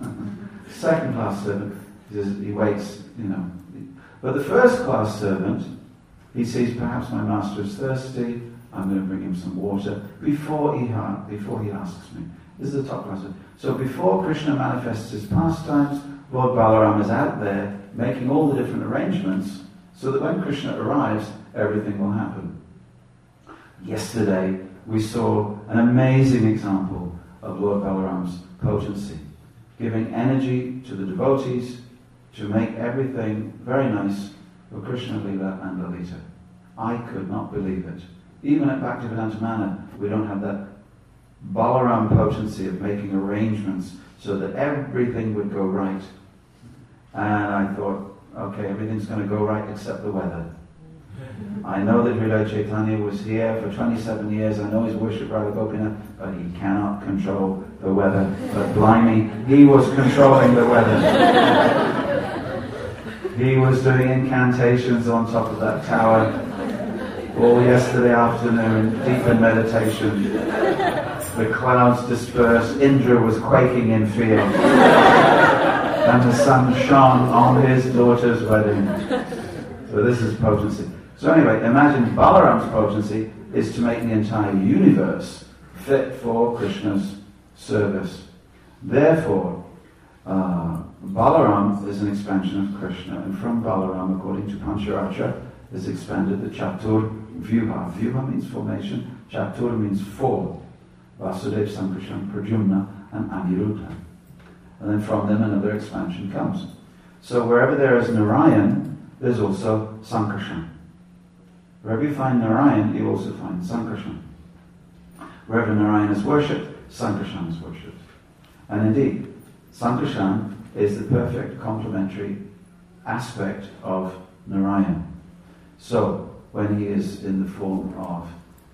servant, he waits, But the first class servant, he sees perhaps my master is thirsty, I'm going to bring him some water before he asks me. This is the top class. So before Krishna manifests his pastimes, Lord Balaram is out there making all the different arrangements so that when Krishna arrives, everything will happen. Yesterday, we saw an amazing example of Lord Balaram's potency, giving energy to the devotees to make everything very nice for Krishna Lila and Lalita. I could not believe it. Even at Bhaktivedanta Manor, we don't have that Balaram potency of making arrangements so that everything would go right. And I thought, okay, everything's going to go right except the weather. I know that Hridaya Chaitanya was here for 27 years. I know he's worshipped Radha Gopinath, but he cannot control the weather. But blimey, he was controlling the weather. He was doing incantations on top of that tower all yesterday afternoon, deep in meditation. The clouds dispersed. Indra was quaking in fear. And the sun shone on his daughter's wedding. So this is potency. So anyway, imagine Balaram's potency is to make the entire universe fit for Krishna's service. Therefore, Balaram is an expansion of Krishna, and from Balaram, according to Pancharatra, is expanded the Chatur Vyuha. Vyuha means formation, Chatur means 4. Vasudeva, Sankarshan, Pradyumna, and Aniruddha. And then from them another expansion comes. So wherever there is Narayan, there's also Sankarshan. Wherever you find Narayan, you also find Sankarshan. Wherever Narayan is worshipped, Sankarshan is worshipped. And indeed, Sankarshan is the perfect complementary aspect of Narayan. So, when he is in the form of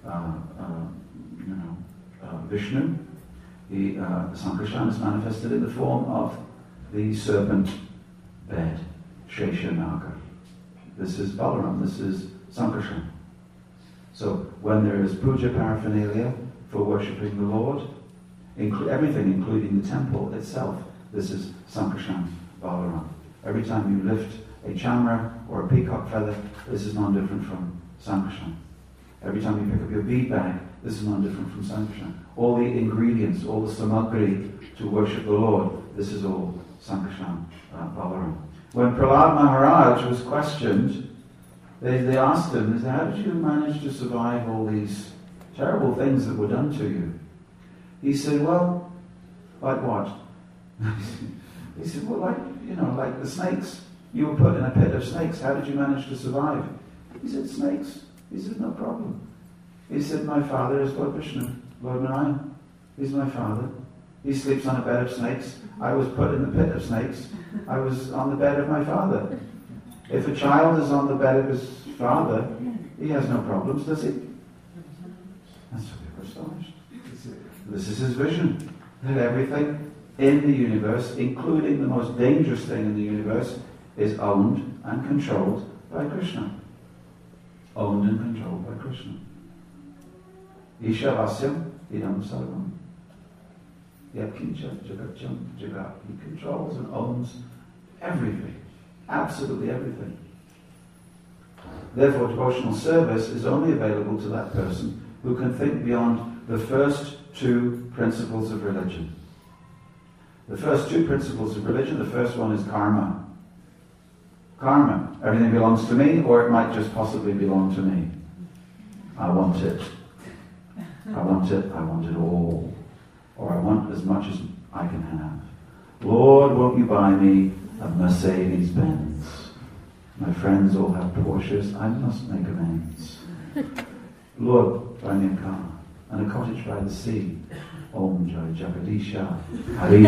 Vishnu, Sankarshan is manifested in the form of the serpent bed, Sheshanaga. This is Balaram, this is Sankarshan. So when there is puja paraphernalia for worshipping the Lord, everything including the temple itself, this is Sankarshan, Balaram. Every time you lift a chamra or a peacock feather, this is non different from Sankarshan. Every time you pick up your bead bag, this is non different from Sankarshan. All the ingredients, all the samagri to worship the Lord, this is all Sankarshan, Balaram. When Prahlad Maharaj was questioned, they asked him, they said, how did you manage to survive all these terrible things that were done to you? He said, well, like what? He said, well, like the snakes. You were put in a pit of snakes. How did you manage to survive? He said, snakes. He said, no problem. He said, my father is Lord Vishnu, Lord Narayan. He's my father. He sleeps on a bed of snakes. I was put in the pit of snakes. I was on the bed of my father. If a child is on the bed of his father, he has no problems, does he? That's why they were astonished. This is his vision, that everything in the universe, including the most dangerous thing in the universe, is owned and controlled by Krishna. Owned and controlled by Krishna. Ishavasyam idam sarvam. Yatkincha jagatjam jagat. He controls and owns everything. Absolutely everything. Therefore, devotional service is only available to that person who can think beyond the first two principles of religion. The first two principles of religion, the first one is karma. Karma. Everything belongs to me, or it might just possibly belong to me. I want it. I want it. I want it all. Or I want as much as I can have. Lord, won't you buy me a Mercedes-Benz? My friends all have Porsches. I must make amends. Lord, buy me a car and a cottage by the sea. Om Jai Jagadisha Hari.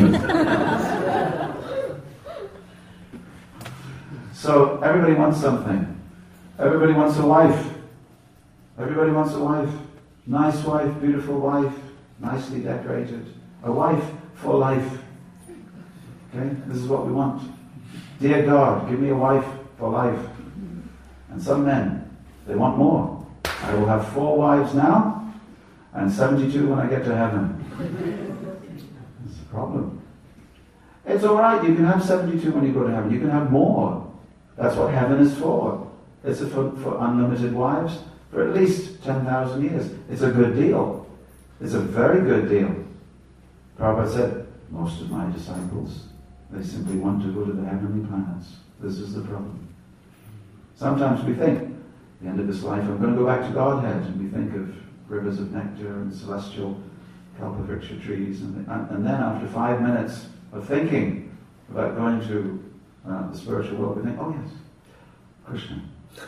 So everybody wants something. Everybody wants a wife. Everybody wants a wife. Nice wife, beautiful wife, nicely decorated. A wife for life. Okay? This is what we want. Dear God, give me a wife for life. And some men, they want more. I will have 4 wives now, and 72 when I get to heaven. That's the problem. It's alright, you can have 72 when you go to heaven. You can have more. That's what heaven is for. It's for unlimited wives for at least 10,000 years. It's a good deal. It's a very good deal. Prabhupada said, most of my disciples, they simply want to go to the heavenly planets. This is the problem. Sometimes we think, at the end of this life, I'm going to go back to Godhead, and we think of rivers of nectar and celestial kalpavriksha trees, and then after 5 minutes of thinking about going to the spiritual world, we think, oh yes, Krishna.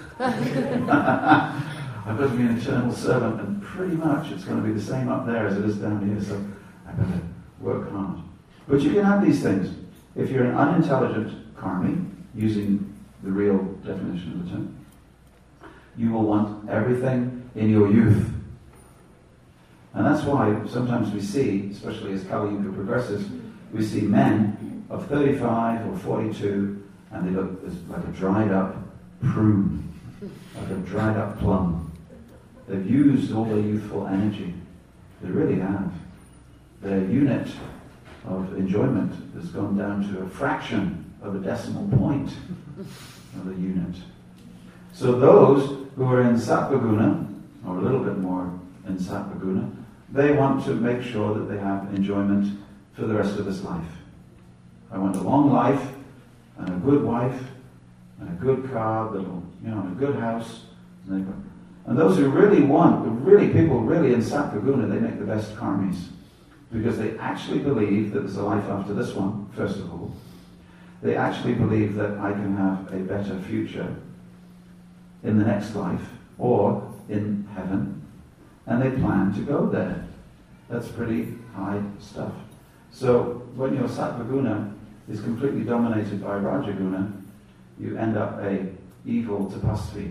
I've got to be an eternal servant, and pretty much it's going to be the same up there as it is down here, so I better work hard. But you can have these things. If you're an unintelligent karmi, using the real definition of the term, you will want everything in your youth. And that's why sometimes we see, especially as Kali Yuga progresses, we see men of 35 or 42, and they look like a dried up prune, like a dried up plum. They've used all their youthful energy. They really have. Their unit of enjoyment has gone down to a fraction of a decimal point of a unit. So those who are in Sattva-guna, or a little bit more in Sattva-guna, they want to make sure that they have enjoyment for the rest of this life. I want a long life, and a good wife, and a good car, and a good house. And those who really want, people really in Sattva-guna, they make the best karmis. Because they actually believe that there's a life after this one, first of all. They actually believe that I can have a better future in the next life, or in heaven, and they plan to go there. That's pretty high stuff. So when your Sattva-guna is completely dominated by Rajaguna, you end up a evil tapasvi.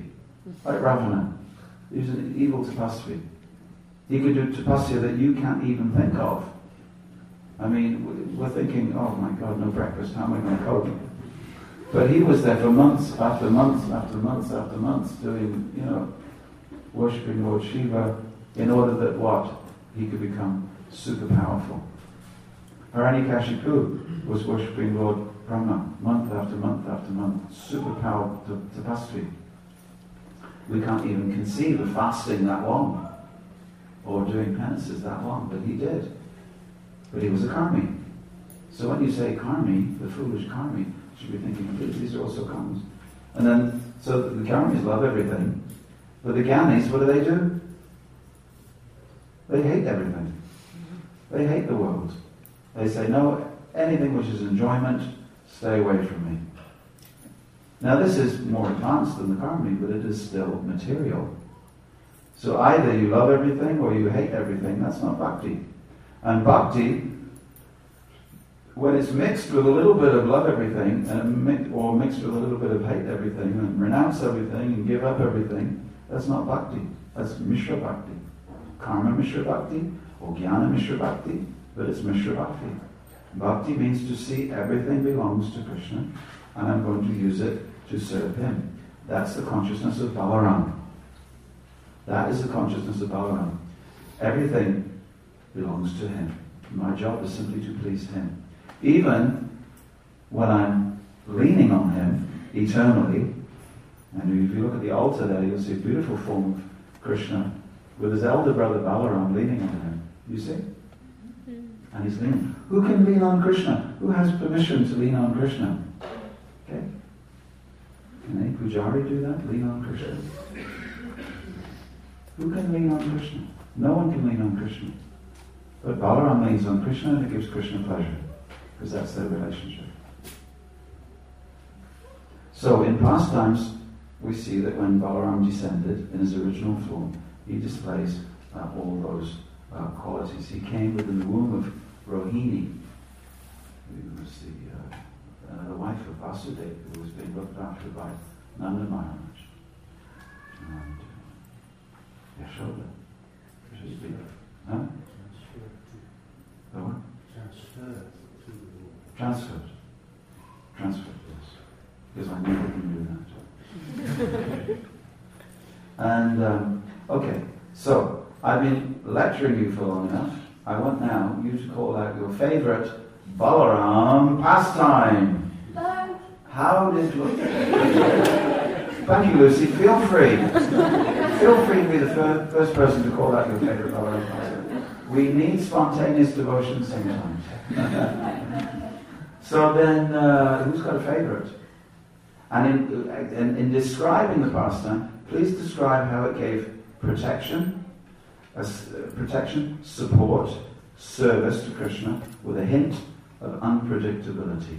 like Ravana. He was an evil tapasvi. He could do tapasya that you can't even think of. I mean, we're thinking, oh my God, no breakfast, how am I going to cope? But he was there for months after months after months after months doing, worshipping Lord Shiva in order that what? He could become super powerful. Hiranyakashipu was worshipping Lord Brahma month after month after month, super powerful tapasvi. We can't even conceive of fasting that long or doing penances that long, but he did. But he was a karmi. So when you say karmi, the foolish karmi, you should be thinking, these are also karmis. And then, so the karmis love everything, but the gyanis, what do? They hate everything. They hate the world. They say, no, anything which is enjoyment, stay away from me. Now this is more advanced than the karmi, but it is still material. So either you love everything or you hate everything. That's not bhakti. And bhakti, when it's mixed with a little bit of love everything, or mixed with a little bit of hate everything, and renounce everything and give up everything, that's not bhakti. That's Mishra Bhakti. Karma Mishra Bhakti, or Jnana Mishra Bhakti, but it's Mishra Bhakti. Bhakti means to see everything belongs to Krishna, and I'm going to use it to serve him. That's the consciousness of Balaram. That is the consciousness of Balaram. Everything belongs to him. My job is simply to please him. Even when I'm leaning on him eternally, and if you look at the altar there, you'll see a beautiful form of Krishna with his elder brother Balaram leaning on him. You see? And he's leaning. Who can lean on Krishna? Who has permission to lean on Krishna? Okay? Can any pujari do that? Lean on Krishna? Who can lean on Krishna? No one can lean on Krishna. But Balaram leans on Krishna and it gives Krishna pleasure, because that's their relationship. So in pastimes, we see that when Balaram descended in his original form, he displays all those qualities. He came within the womb of Rohini, who was the wife of Vasudeva, who was being looked after by Nanda Maharaj. And Yashoda. She's been, huh? The what? Transferred, yes. Because I knew we can do that. And, okay, so I've been lecturing you for long enough. I want now you to call out your favourite Balaram pastime. No. How did you... Thank you, Lucy. Feel free. Feel free to be the first person to call out your favourite Balaram pastime. We need spontaneous devotion sometimes. So then, who's got a favourite? And in describing the pastime, please describe how it gave protection, support, service to Krishna with a hint of unpredictability.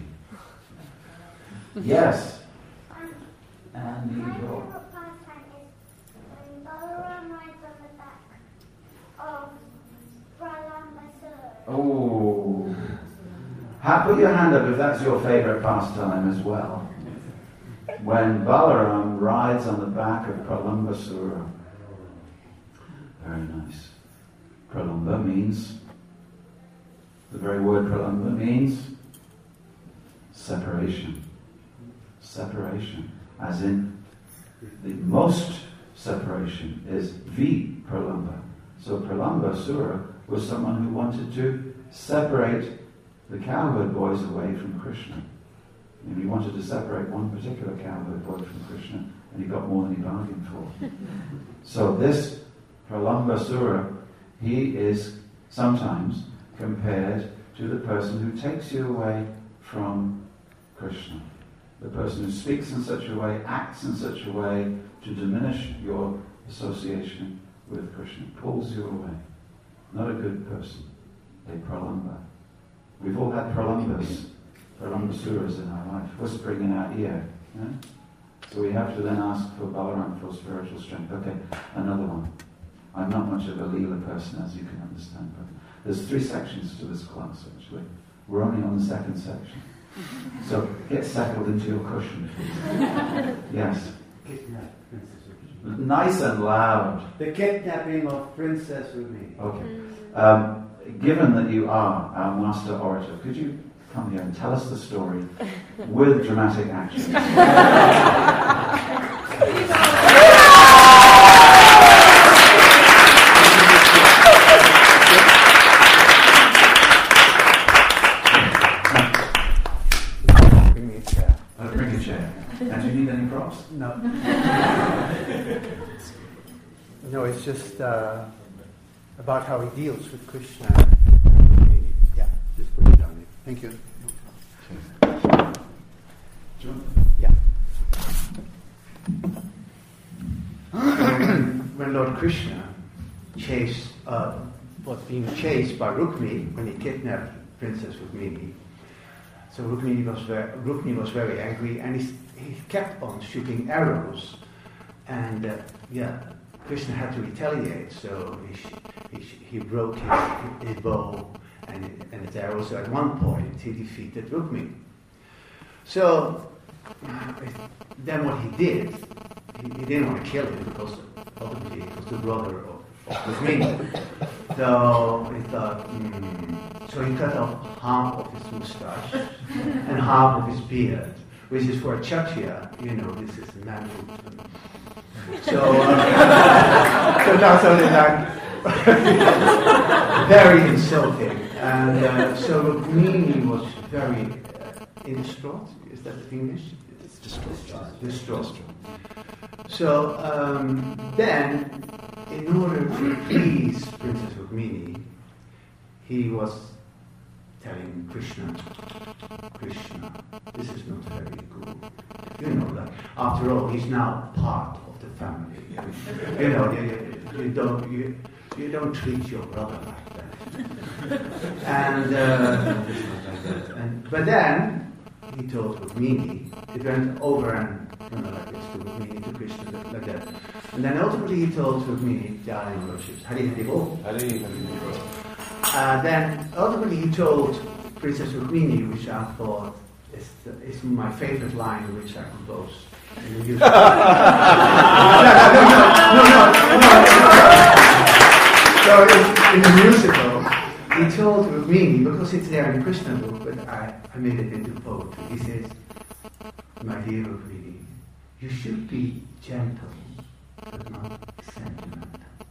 Yes. And My favourite pastime is when Balaram rides on the back of Pralambasura. oh, put your hand up if that's your favourite pastime as well. When Balaram rides on the back of Pralambasura. Very nice. Pralamba means, the very word Pralamba means separation. Separation. As in, the most separation is Pralamba. So Pralambasura was someone who wanted to separate the cowherd boys away from Krishna. And he wanted to separate one particular cowherd boy from Krishna, and he got more than he bargained for. So this Pralambasura, he is sometimes compared to the person who takes you away from Krishna. The person who speaks in such a way, acts in such a way to diminish your association with Krishna, pulls you away. Not a good person, a Pralamba. We've all had Pralambas, Pralambasuras in our life, whispering in our ear. Yeah? So we have to then ask for Balaram for spiritual strength. Okay, another one. I'm not much of a Leela person, as you can understand, but there's 3 sections to this class, actually. We're only on the 2nd section. So get settled into your cushion, please. Yes? Nice and loud. The kidnapping of Princess Rukmini. Okay. Given that you are our master orator, could you come here and tell us the story with dramatic action? Bring me a chair. Bring a chair. And do you need any props? No. No, it's just about how he deals with Krishna. Yeah, just put it down here. Thank you. Yeah. When Lord Krishna was being chased by Rukmini when he kidnapped Princess Rukmini, so Rukmini was very angry, and he kept on shooting arrows, and Krishna had to retaliate. So he broke his bow and his arrows. So at one point he defeated Rukmini. So then what he did, he didn't want to kill him because ultimately it was the brother of Rukmini. So he thought, so he cut off half of his moustache and half of his beard, which is for a Kshatriya, this is a manhood. So that's something like very insulting. And so Rukmini was very distraught. Is that English? It's distraught. So then, in order to please Princess Rukmini, he was telling Krishna, this is not very good. That after all, he's now part of the family. You don't treat your brother like that. But then he told Rukmini, it went over and like this to Rukmini, to Krishna, like that. And then ultimately he told Rukmini, darling worships, Hari Hari Bol. Then ultimately he told Princess Rukmini, which I thought is my favorite line which I composed. So in the musical, he told Rukmini, because it's there in the Krishna book, but I made it into poetry. He says, my dear Rukmini, you should be gentle, but not sentimental.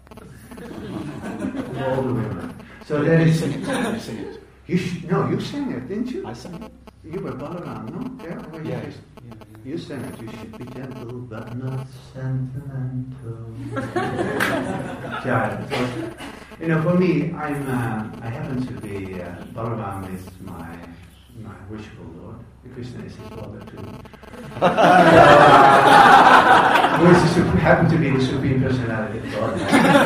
All the way around. So that is... Sing it. You sang it, didn't you? I sang it. You were Balaram, no? Yeah. You sang it. You should be gentle, but not sentimental. For me, I happen to be Balaram is my worshipful Lord. Krishna is his brother too. Who happen to be the supreme personality of God.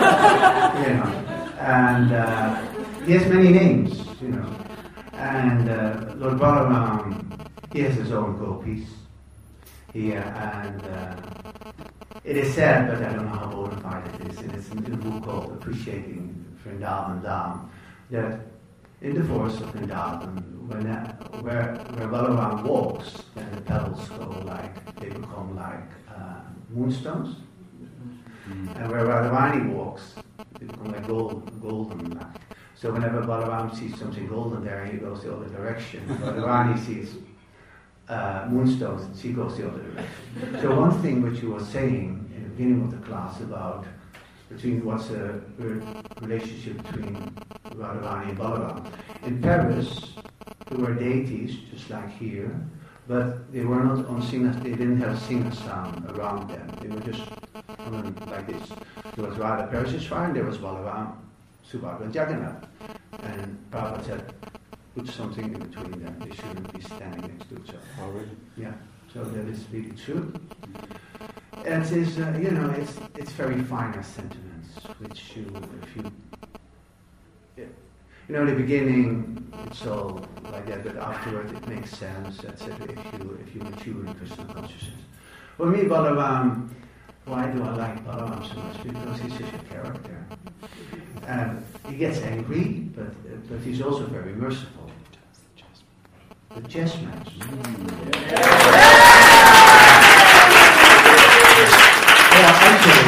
And he has many names, And Lord Balaram, he has his own gopis. It is said, but I don't know how bona fide it is, and it's in a book called Appreciating Vrindavan Dham, that in the forest of Vrindavan, where Balaram walks, then the petals they become like moonstones. And where Radharani walks, they become like golden. So whenever Balaram sees something golden there, he goes the other direction. Radharani sees moonstones, and she goes the other direction. So one thing which you were saying in the beginning of the class about what's the relationship between Radharani and Balaram. In Paris, there were deities, just like here, but they were not on they didn't have Singhasana around them. They were just like this. There was Radha Parasishvara, and there was Balaram, Subhadra, Jagannath. And Prabhupada said, put something in between them. They shouldn't be standing next to each other. Oh, really? Yeah. So that is really true. And it is, it's very finer sentiments, which in the beginning it's all like that, but afterwards it makes sense, etc. If you mature in Krishna consciousness. For me, Balaram, why do I like Balaram so much? Because he's such a character. He gets angry, but he's also very merciful. The chess match. Yeah, actually,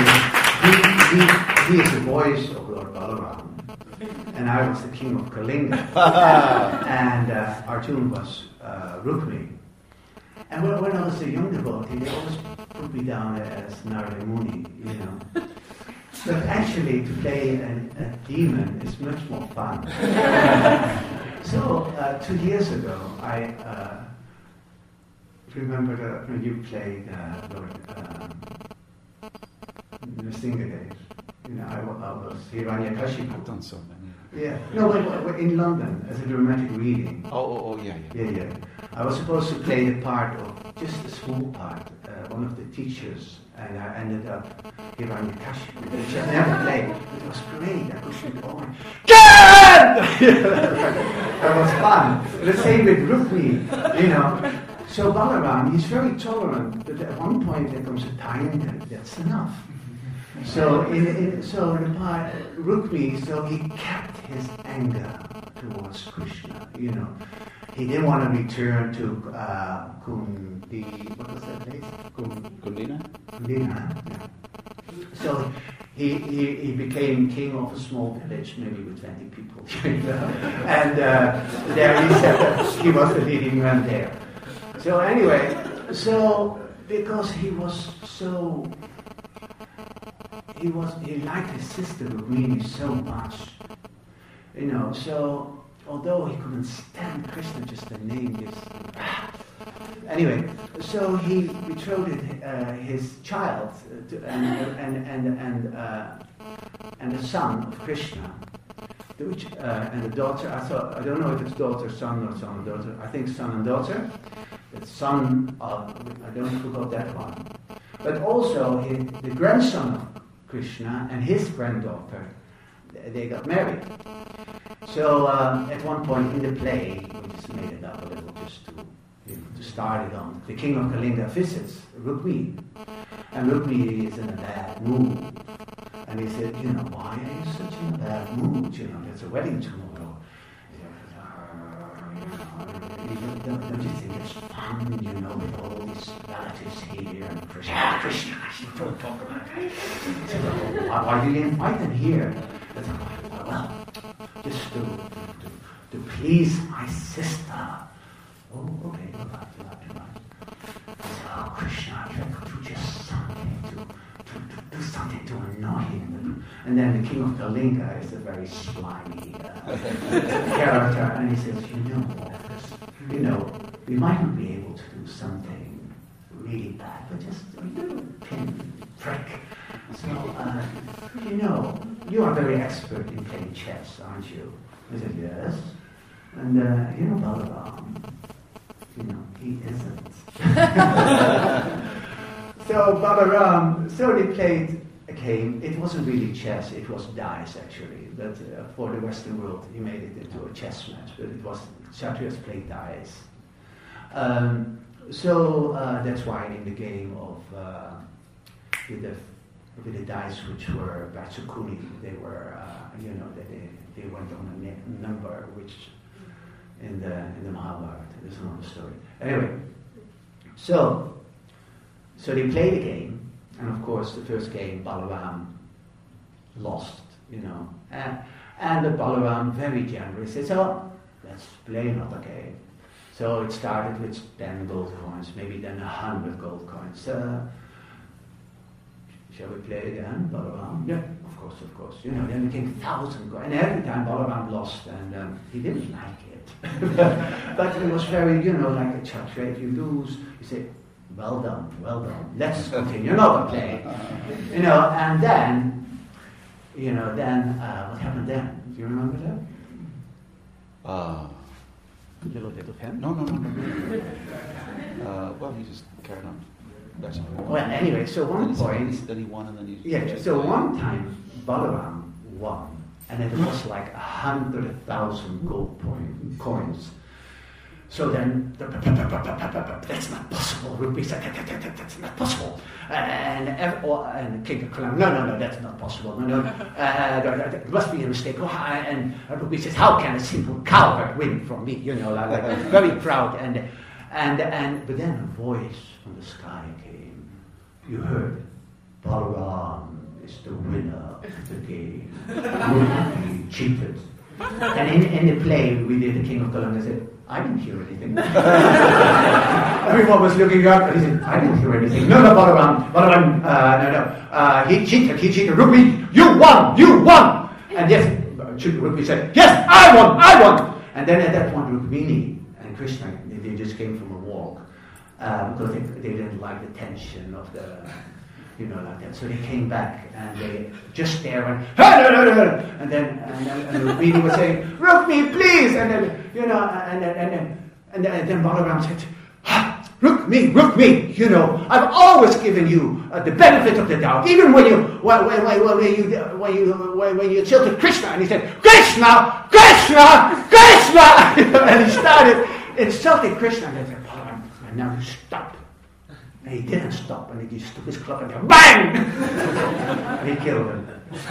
voice of Lord Balaram, and I was the king of Kalinga, and Arjun was Rukmini. And when I was a young devotee, they always put me down as Narada Muni, you know. But actually, to play a demon is much more fun. So 2 years ago, I remember when you played Lord Nrsingadev. You know, I was Hiranyakashipu. I've done so many. Yeah. No, in London as a dramatic reading. Yeah. Yeah. I was supposed to play the part of just a small part, one of the teachers, and I ended up Hiranyakashipu, which I never played. It was great. I could shoot all my That was fun. The same with Rukmini, you know. So Balaram, he's very tolerant, but at one point there comes a time that that's enough. So so the part Rukmini, so he kept his anger towards Krishna. You know, he didn't want to return to Kundi. What was that place? Kundina? Kundina. Yeah. So he became king of a small village, maybe with 20 people, and there he said that he was the leading man there. So anyway, because he liked his sister Rukmini so much, you know. So although he couldn't stand Krishna, just the name gives. Anyway, so he betrothed his child and the son of Krishna, and the daughter. I don't know if it's daughter, son, or son, daughter. I think son and daughter. The son of, I don't forgot that one. But also the grandson of Krishna and his granddaughter, they got married. So at one point in the play, we just made it up a little just to start it on. The king of Kalinga visits Rukmini, and Rukmini is in a bad mood. And he said, you know, why are you such in a bad mood? You know, there's a wedding tomorrow. Don't you think it's fun, you know, with all these relatives here and Krishna, don't talk about that. So, why do you invite them here? Well, just to please my sister. Oh, okay, you're right. So, Krishna, you could do just something to do something to annoy him. And then the king of Kalinga is a very slimy character, and he says, you know, we might not be able to do something really bad, but just a little prick. So, you know, you are very expert in playing chess, aren't you? I said, yes. And, you know, Balaram, you know, he isn't. So Balaram, so they played a game. It wasn't really chess, it was dice actually. But for the Western world, he made it into a chess match. But it was, Kshatriyas played dice. So that's why in the game of, with the dice which were Vatsukuni, they were, you know, they went on a number which in the Mahabharata, there's another story. Anyway, so they played the game, and of course the first game Balaram lost, you know, and the Balaram very generous said, so let's play another game. So it started with 10 gold coins, maybe then 100 gold coins. Shall we play again, Balaram? Yeah, of course. You know, then it became 1,000 coins, and every time Balaram lost, and he didn't like it. But it was very, you know, like a Kshatriya. If you lose, you say, well done, let's continue another play. You know, and then, you know, what happened then? Do you remember that? A little bit of him? No. Well, he just carried on. Well, anyway, so one point... Then he won and then he... Yeah, so one time Balaram won, and it was like 100,000 gold coins. So then, that's not possible. Rukmini said, that's not possible. And King of Kalinga, no, that's not possible. No, there must be a mistake. And Rukmini says, how can a simple coward win from me? You know, like very proud. But then a voice from the sky came. You heard, Balaram is the winner of the game. Rukmini cheated. And in the play, we did the King of Kalanga said, I didn't hear anything. Everyone was looking up, and he said, I didn't hear anything. No, Balaram, no. He cheated. Rukmini, you won. And yes, Rukmini said, yes, I won. And then at that point, Rukmini and Krishna, they just came from a walk, because they didn't like the tension of the, like that. So they came back and they just there and and then Rukmini was saying, Rukmini, please, and then and then Balaram said, Rukmini, I've always given you the benefit of the doubt, even when you insulted Krishna, and he said, Krishna, and he started insulting Krishna, and they said, Balaram, and now you stop. And he didn't stop, and he just took his club and bang! And he killed him.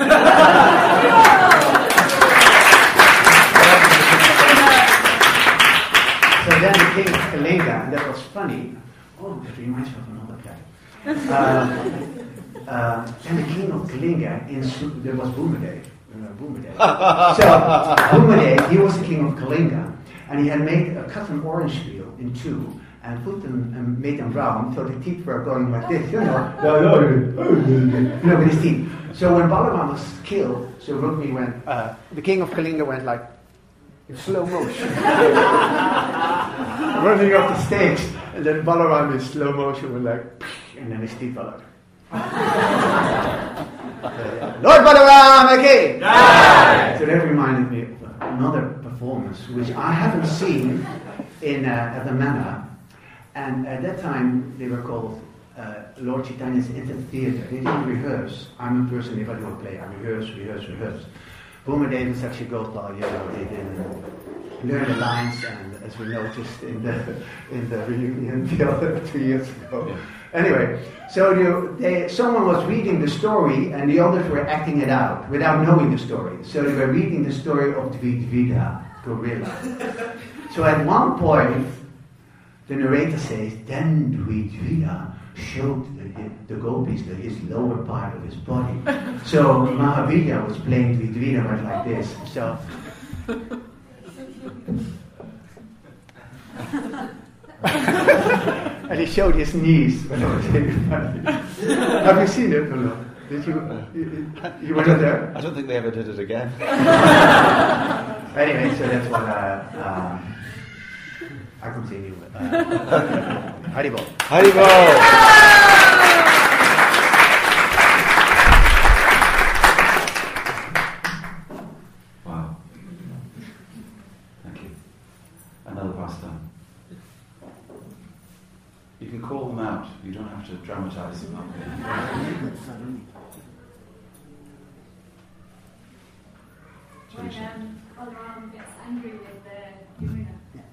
So then the king of Kalinga, and that was funny. Oh, that reminds me of another guy. And the king of Kalinga, there was Bhumidev. So Bhumidev, he was the king of Kalinga, and he had cut an orange peel in two, and put them and made them round, so the teeth were going like this, with his teeth. So when Balaram was killed, so Rukmini went, the king of Kalinga went like, in slow motion, running up the stage, and then Balaram in slow motion went like, and then his teeth were like, Lord Balaram again! So that reminded me of another performance, which I haven't seen at the Manor. And at that time, they were called Lord Chaitanya's Inter-Theatre. They didn't rehearse. I'm a person, if I do a play, I rehearse. Bhumidev and Sakshi Gopal, they didn't learn the lines, and as we noticed in the reunion the other 2 years ago. Yeah. Anyway, so someone was reading the story, and the others were acting it out without knowing the story. So they were reading the story of Dvidvida, gorilla. So at one point, the narrator says, then Dvidvida showed the gopis his lower part of his body. So Mahavira was playing Dvidvida went like this. So and he showed his knees when I was Have you seen it or not? Did you weren't there? I don't think they ever did it again. Anyway, so that's what I continue with. Haribol. Wow. Thank you. Another pastime. You can call them out. You don't have to dramatize them up. When Balaram gets angry with the Yamuna.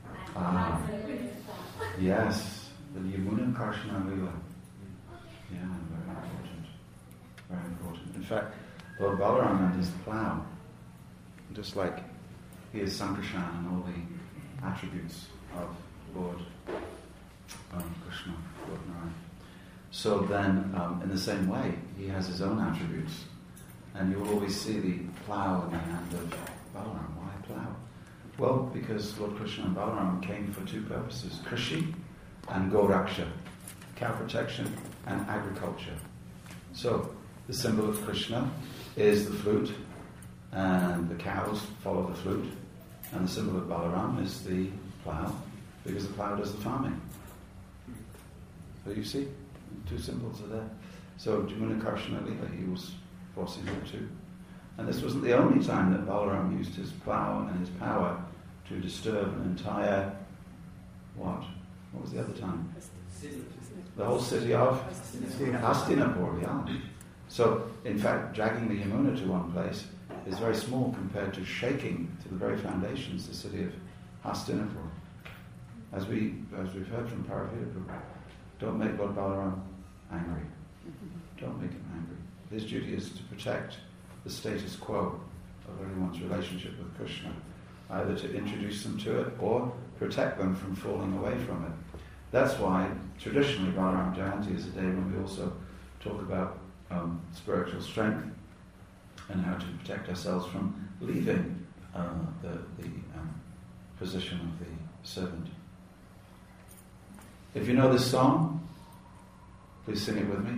Yes, the Yamuna Karshana Lila. Yeah, very important. In fact, Lord Balaram is the plough, just like he is Sankarshan and all the attributes of Lord Krishna, Lord Narayan. So then, in the same way, he has his own attributes, and you will always see the plough in the hand of Balaram. Why plough? Well, because Lord Krishna and Balaram came for two purposes: Krishi and Goraksha, cow protection and agriculture. So, the symbol of Krishna is the flute, and the cows follow the flute, and the symbol of Balaram is the plough, because the plough does the farming. So you see, two symbols are there. So, Jamuna Karshana Lila, he was forcing them too. And this wasn't the only time that Balaram used his plough and his power to disturb an entire, what? What was the other time? The whole city of Hastinapur, yeah. So, in fact, dragging the Yamuna to one place is very small compared to shaking to the very foundations the city of Hastinapur. As we've heard from Paravita Prabhu, don't make Lord Balaram angry. Don't make him angry. His duty is to protect the status quo of everyone's relationship with Krishna, either to introduce them to it or protect them from falling away from it. That's why traditionally Balaram Jayanti is a day when we also talk about spiritual strength and how to protect ourselves from leaving the position of the servant. If you know this song, please sing it with me.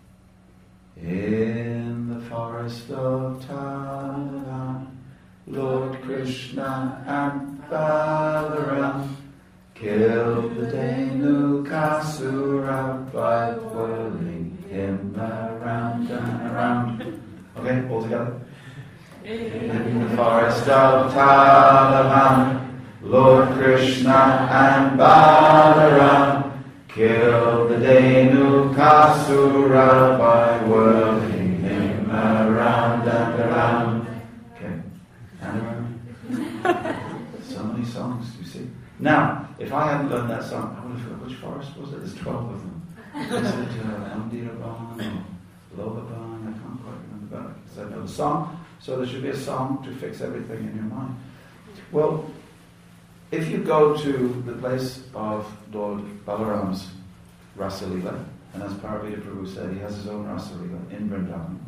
In the forest of Taravan, Lord Krishna and Balaram killed the Dhenukasura by whirling him around and around. Okay, all together. In the forest of Taravan, Lord Krishna and Balaram killed the Dhenukasura by whirling him around and around. Okay, and around. So many songs, you see. Now, if I hadn't learned that song, I would have forgotten which forest was it? There's 12 of them. Is it Amdiraban or Lovaban? I can't quite remember that because I know the song. So there should be a song to fix everything in your mind. Well, if you go to the place of Lord Balaram's Rasalila, and as Parvati Prabhu said, he has his own Rasalila in Vrindavan,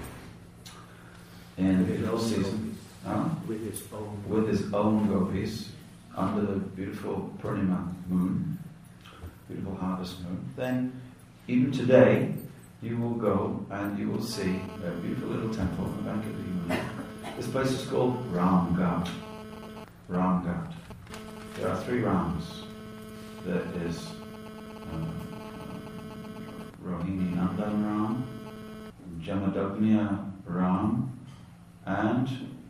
in the middle season, with his own gopis, under the beautiful Purnima moon, beautiful harvest moon, then even today you will go and you will see a beautiful little temple on the bank of the Yamuna. This place is called Ramghat. Ramghat. There are 3 Rams. There is Rohini Nandan Ram, Jamadagnya Ram, and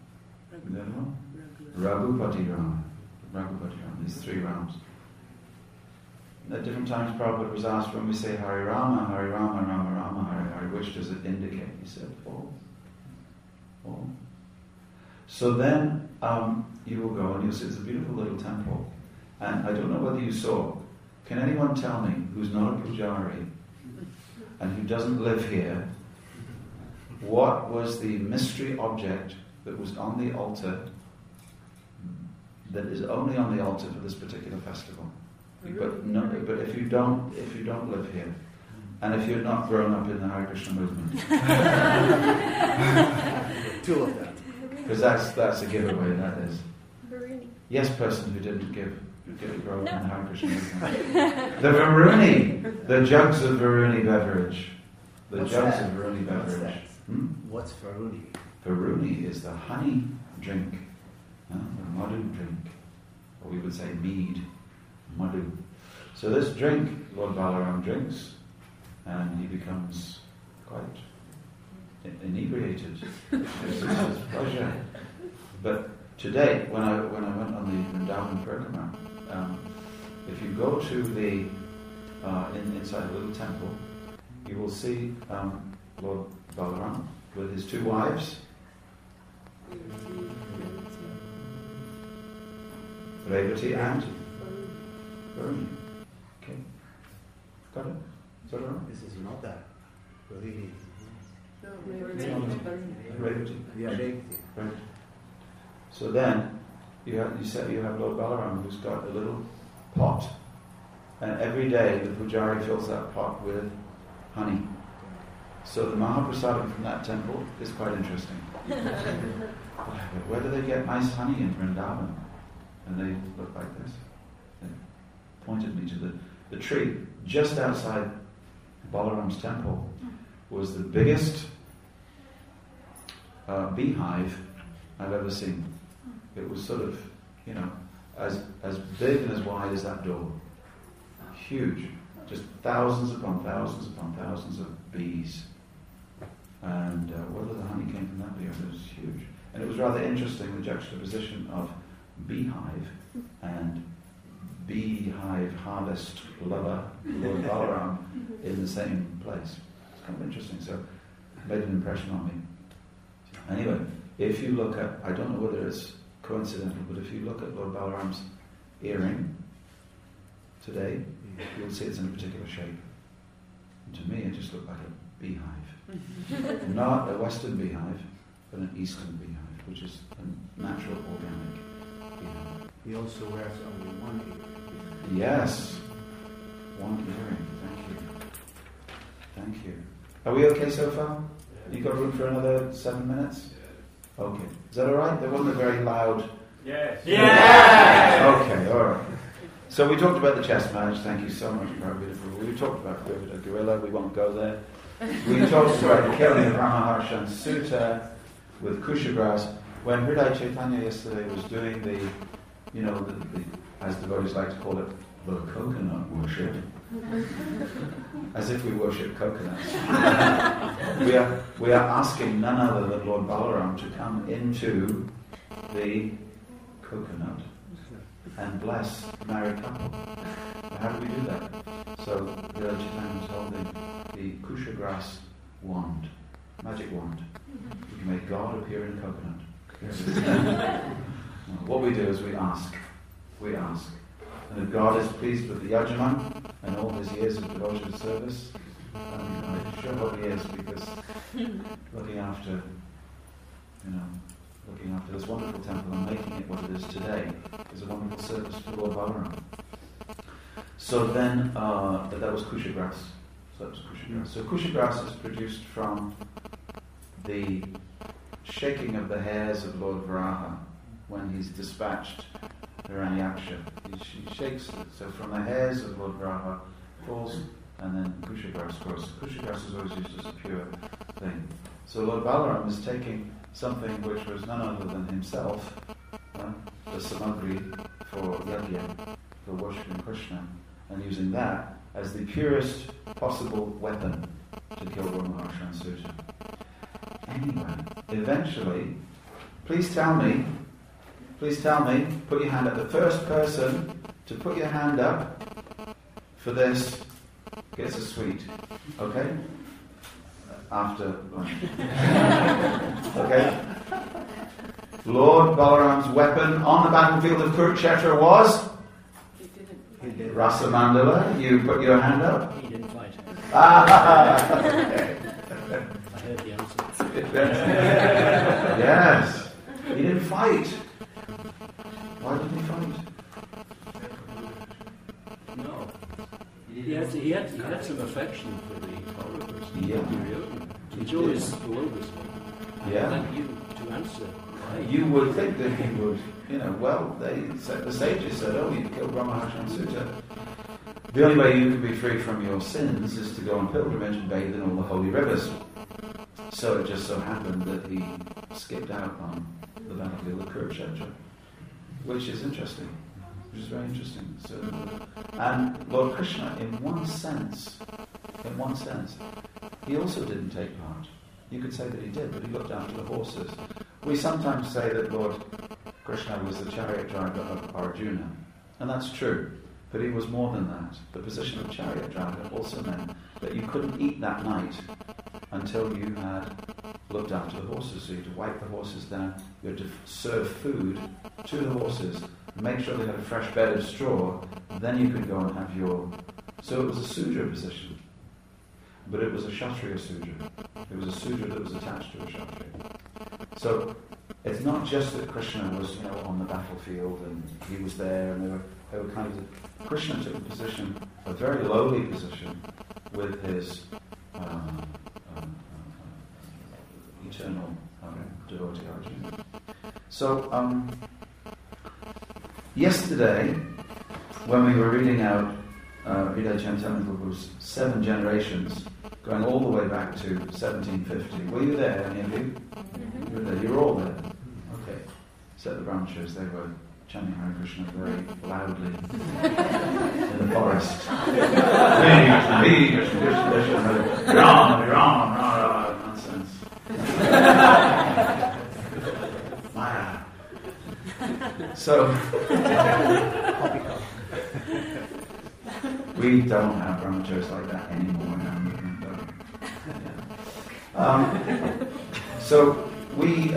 Raghupati Ram. Raghupati Ram. These 3 Rams. At different times, Prabhupada was asked, when we say Hari Rama, Hari Rama, Rama Rama, Hari Hari, which does it indicate? He said, all. All. So then you will go and you'll see it's a beautiful little temple. And I don't know whether you saw, can anyone tell me, who's not a pujari and who doesn't live here, what was the mystery object that was on the altar, that is only on the altar for this particular festival? But if you don't live here, and if you're not grown up in the Hare Krishna movement, 2 of them. because that's a giveaway. That is. Yes, person who didn't grow up in the Hare Krishna movement. The Varuni, the jugs of Varuni beverage, What's Varuni? Varuni is the honey drink, the madhu drink, or we would say mead. Madhu. So this drink, Lord Balaram drinks, and he becomes quite inebriated. It's his pleasure. But today, when I went on the Vrindavan Parikrama, if you go to the inside a little temple, you will see Lord Balaram with his 2 wives, Revati and Varuni. Okay. Got it? Is that all right? This is not that. Varuni. Revati. Yeah, right. So then you have Lord Balaram, who's got a little pot, and every day the pujari fills that pot with honey. So the Mahaprasadam from that temple is quite interesting. Where do they get nice honey in Vrindavan? And they look like this. They pointed me to the tree just outside Balaram's temple was the biggest beehive I've ever seen. It was sort of, as big and as wide as that door. Huge. Just thousands upon thousands upon thousands of bees. And whether the honey came from that beehive, it was huge. And it was rather interesting, the juxtaposition of beehive and beehive harvest lover, Lord Balaram, in the same place. It's kind of interesting, so it made an impression on me. Anyway, if you look at, I don't know whether it's coincidental, but if you look at Lord Balaram's earring today, you'll see it's in a particular shape. And to me, it just looked like a beehive. Not a Western beehive, but an Eastern beehive, which is a natural, organic beehive. He also wears only one earring. Yes, one earring. Thank you. Are we okay so far? You got room for another 7 minutes? Okay. Is that all right? There wasn't a very loud... Yes. Okay, all right. So we talked about the chess match. Thank you so much, Prabhupada. We talked about the gorilla. We won't go there. We talked about the killing of Ramaharshan Sutta with Kushagrass. When Hridaya Chaitanya yesterday was doing the as devotees like to call it, the coconut worship, as if we worship coconuts. we are asking none other than Lord Balaram to come into the coconut and bless the married couple. How do we do that? So Hridaya Chaitanya was holding the Kushagrass wand, magic wand. You can make God appear in a coconut. What we do is we ask. And if God is pleased with the Yajaman and all his years of devoted service, I'm sure what he is, because looking after this wonderful temple and making it what it is today is a wonderful service for Lord Balaram. So then, that was Kushagrass. So Kushagrass is produced from the shaking of the hairs of Lord Varaha when he's dispatched Hiranyaksha. He shakes it. So from the hairs of Lord Varaha falls, and then Kushagrass grows. Kushagrass is always used as a pure thing. So Lord Balaram is taking something which was none other than himself, the samagri for yajna, for worshipping Krishna, and using that as the purest possible weapon to kill Ramaharshan Sutta. Anyway, eventually, please tell me, put your hand up. The first person to put your hand up for this gets a sweet. Okay? After lunch. Okay? Lord Balaram's weapon on the battlefield of Kurukshetra was? Rasa Mandala. You put your hand up? He didn't fight. Okay. I heard the answer. Yes. He didn't fight. Why didn't he fight? No. He had some affection for the horror person. Yeah. Duryodhana. It's always bewilders me. Yeah. Thank you to answer. Why? You would think that he would, the sages said, you killed Ramaharshan Sutta. The only way you can be free from your sins is to go on pilgrimage and bathe in all the holy rivers. So it just so happened that he skipped out on the battlefield of Kurukshetra, which is interesting, which is very interesting. So, and Lord Krishna, in one sense, he also didn't take part. You could say that he did, but he looked after the horses. We sometimes say that Lord Krishna was the chariot driver of Arjuna, and that's true, but he was more than that. The position of chariot driver also meant that you couldn't eat that night until you had looked after the horses. So you had to wipe the horses down, you had to serve food to the horses, make sure they had a fresh bed of straw, then you could go and have your... So it was a Sudra position, but it was a Kshatriya Sudra. It was a Sudra that was attached to a Kshatriya. So it's not just that Krishna was, on the battlefield and he was there and they were kind of... Krishna took a position, a very lowly position, with his eternal devotee Arjuna. So yesterday, when we were reading out Hridaya Chaitanya Prabhu's 7 generations, going all the way back to 1750. Were you there, any of you? You were there. You were all there. Okay. Except the branches, they were chanting Hare Krishna very loudly in the forest. Nonsense. Maya. So, we don't have brahmacharis like that anymore now. So we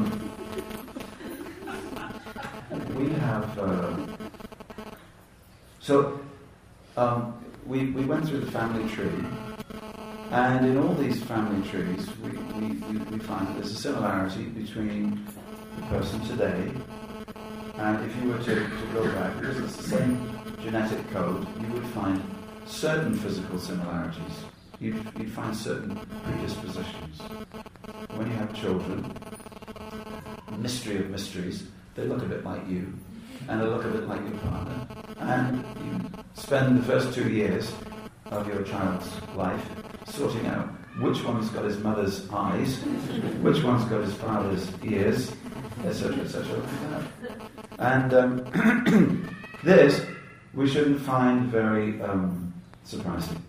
went through the family tree, and in all these family trees we find that there's a similarity between the person today, and if you were to go back, because it's the same genetic code, you would find certain physical similarities. you'd find certain predispositions. When you have children, mystery of mysteries, they look a bit like you, and they look a bit like your partner, and you spend the first 2 years of your child's life sorting out which one's got his mother's eyes, which one's got his father's ears, etc., etc. And this we shouldn't find very surprising,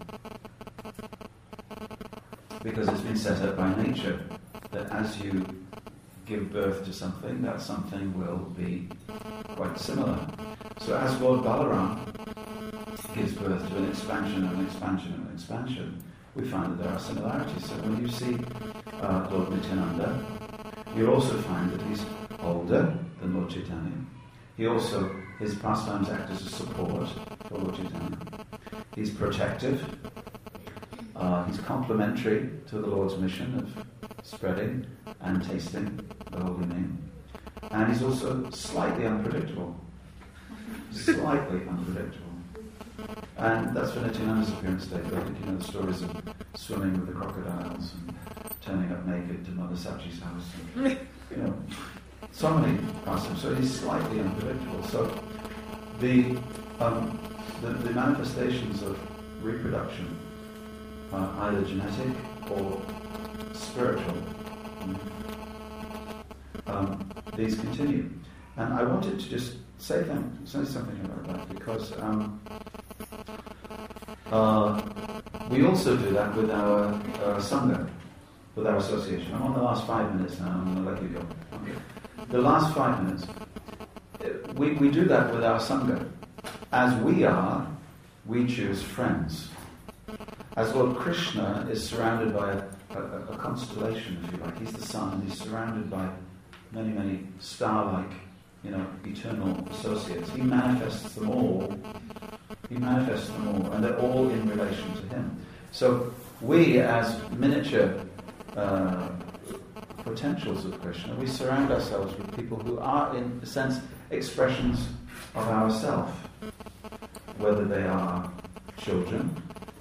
because it's been set up by nature that as you give birth to something, that something will be quite similar. So as Lord Balaram gives birth to an expansion and an expansion and an expansion, we find that there are similarities. So when you see Lord Nityananda, you'll also find that he's older than Lord Chaitanya. His pastimes act as a support for Lord Chaitanya. He's protective. He's complementary to the Lord's mission of spreading and tasting the holy name. And he's also slightly unpredictable. Slightly unpredictable. And that's for Nityananda's appearance day. I think you know the stories of swimming with the crocodiles and turning up naked to Mother Sachi's house. And, you know, so many pastimes. So he's slightly unpredictable. So the manifestations of reproduction are either genetic or spiritual. These continue. And I wanted to just say something about that, because we also do that with our Sangha, with our association. I'm on the last 5 minutes now, I'm going to let you go. Okay. The last 5 minutes. We do that with our Sangha. As we choose friends. As Lord Krishna is surrounded by a constellation, if you like. He's the sun, and he's surrounded by many, many star-like, eternal associates. He manifests them all. And they're all in relation to him. So we, as miniature potentials of Krishna, we surround ourselves with people who are, in a sense, expressions of ourself, whether they are children,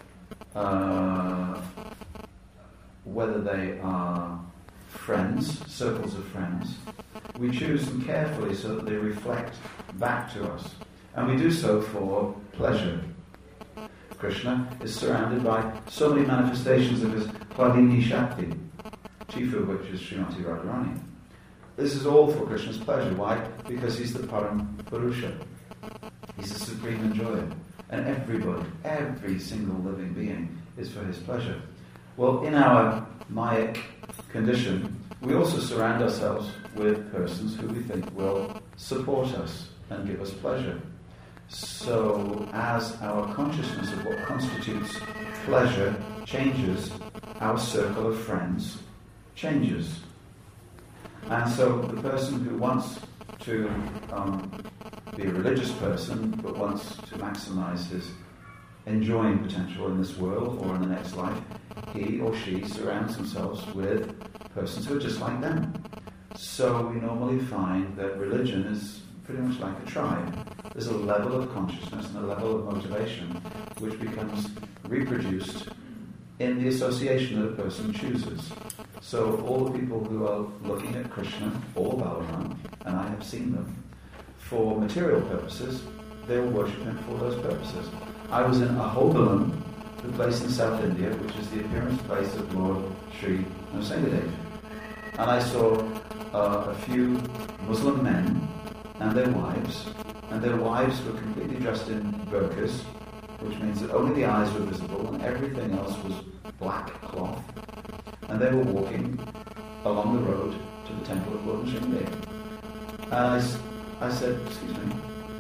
whether they are friends, circles of friends. We choose them carefully so that they reflect back to us. And we do so for pleasure. Krishna is surrounded by so many manifestations of his Hladini Shakti, chief of which is Srimati Radharani. This is all for Krishna's pleasure. Why? Because he's the Param Purusha. He's the supreme enjoyer. And everybody, every single living being is for his pleasure. Well, in our Mayic condition, we also surround ourselves with persons who we think will support us and give us pleasure. So, as our consciousness of what constitutes pleasure changes, our circle of friends changes. And so, the person who wants to be a religious person, but wants to maximize his enjoying potential in this world or in the next life, he or she surrounds themselves with persons who are just like them. So we normally find that religion is pretty much like a tribe. There's a level of consciousness and a level of motivation which becomes reproduced in the association that a person chooses. So all the people who are looking at Krishna or Balaram, and I have seen them, for material purposes, they will worship him for those purposes. I was in Ahobilam, the place in South India, which is the appearance place of Lord Sri Nrsimhadev. And I saw a few Muslim men and their wives were completely dressed in burqas, which means that only the eyes were visible and everything else was black cloth. And they were walking along the road to the temple of Lord Nrsimhadev. And I said, excuse me.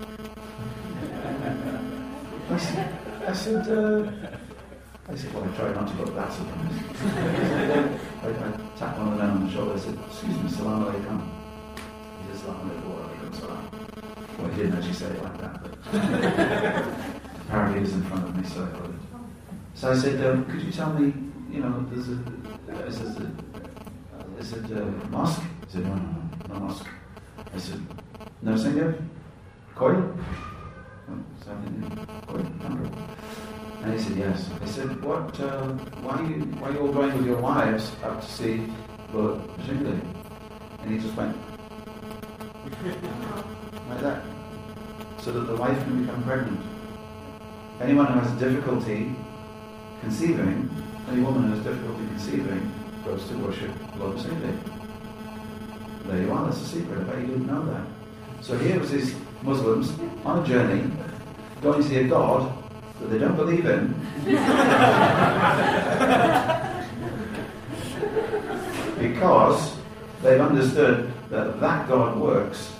I said, well, I tried not to look that surprised. I tapped one of the men on the shoulder. I said, excuse me, Salam Alaikum. He said, Salam Alaikum Salam. Well, he didn't actually say it like that, but apparently he was in front of me, so I got it. So I said, could you tell me, is it a mosque? He said, no mosque. I said, Nrsimhadev? Coil? South Indian? Coil? And he They said, yes. They said, what, why are you all going with your wives up to see Lord Shingley? And he just went, like that, so that the wife can become pregnant. Anyone who has difficulty conceiving, any woman who has difficulty conceiving, goes to worship Lord Shingley. There you are, that's a secret. I bet you didn't know that. So here was these Muslims on a journey, going to see a God that they don't believe in. Because they've understood that God works,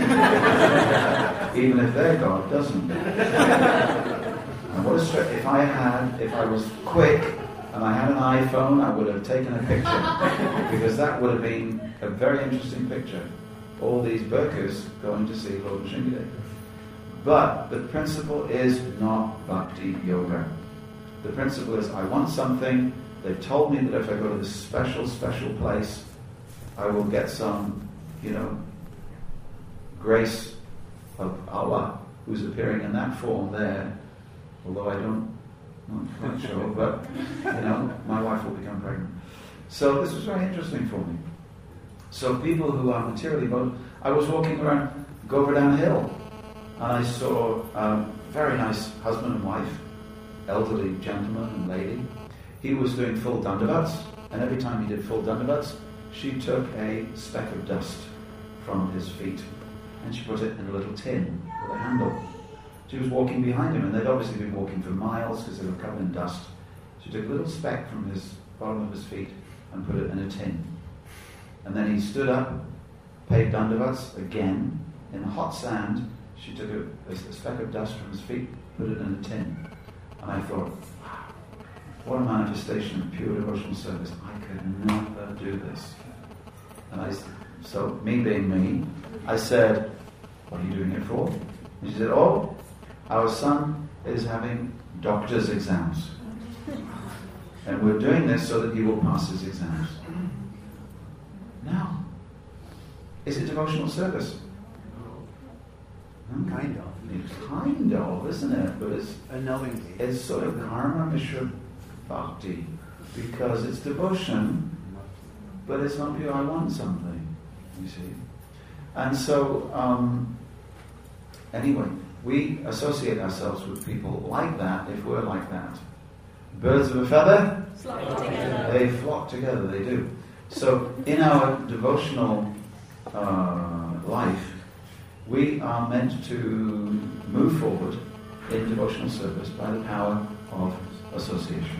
even if their God doesn't. And what a if I was quick and I had an iPhone, I would have taken a picture, because that would have been a very interesting picture. All these burkas going to see Lord Shingley. But the principle is not bhakti yoga. The principle is, I want something. They've told me that if I go to this special place, I will get some, grace of Allah, who's appearing in that form there. Although I'm not quite sure, but, my wife will become pregnant. So this was very interesting for me. So people who are materially motivated, I was walking around Govardhan Hill, and I saw a very nice husband and wife, elderly gentleman and lady. He was doing full dandavats, and every time he did full dandavats, she took a speck of dust from his feet, and she put it in a little tin with a handle. She was walking behind him, and they'd obviously been walking for miles because they were covered in dust. She took a little speck from his bottom of his feet and put it in a tin. And then he stood up, paid dandavats again, in the hot sand. She took a speck of dust from his feet, put it in a tin. And I thought, wow, what a manifestation of pure devotional service. I could never do this. And so me being me, I said, what are you doing it for? And she said, oh, our son is having doctor's exams. And we're doing this so that he will pass his exams. Now, is it devotional service? Kind of. It's kind of, isn't it? But it's unknowingly. It's sort of karma mishra bhakti, because it's devotion, but it's not pure. I want something, you see. And so, anyway, we associate ourselves with people like that if we're like that. Birds of a feather, Flock together. They flock together. They do. So, in our devotional life, we are meant to move forward in devotional service by the power of association.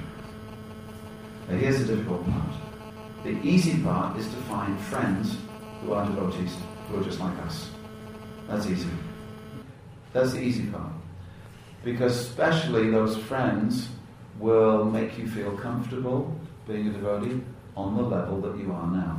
Now here's the difficult part. The easy part is to find friends who are devotees, who are just like us. That's easy. That's the easy part. Because especially those friends will make you feel comfortable being a devotee on the level that you are now.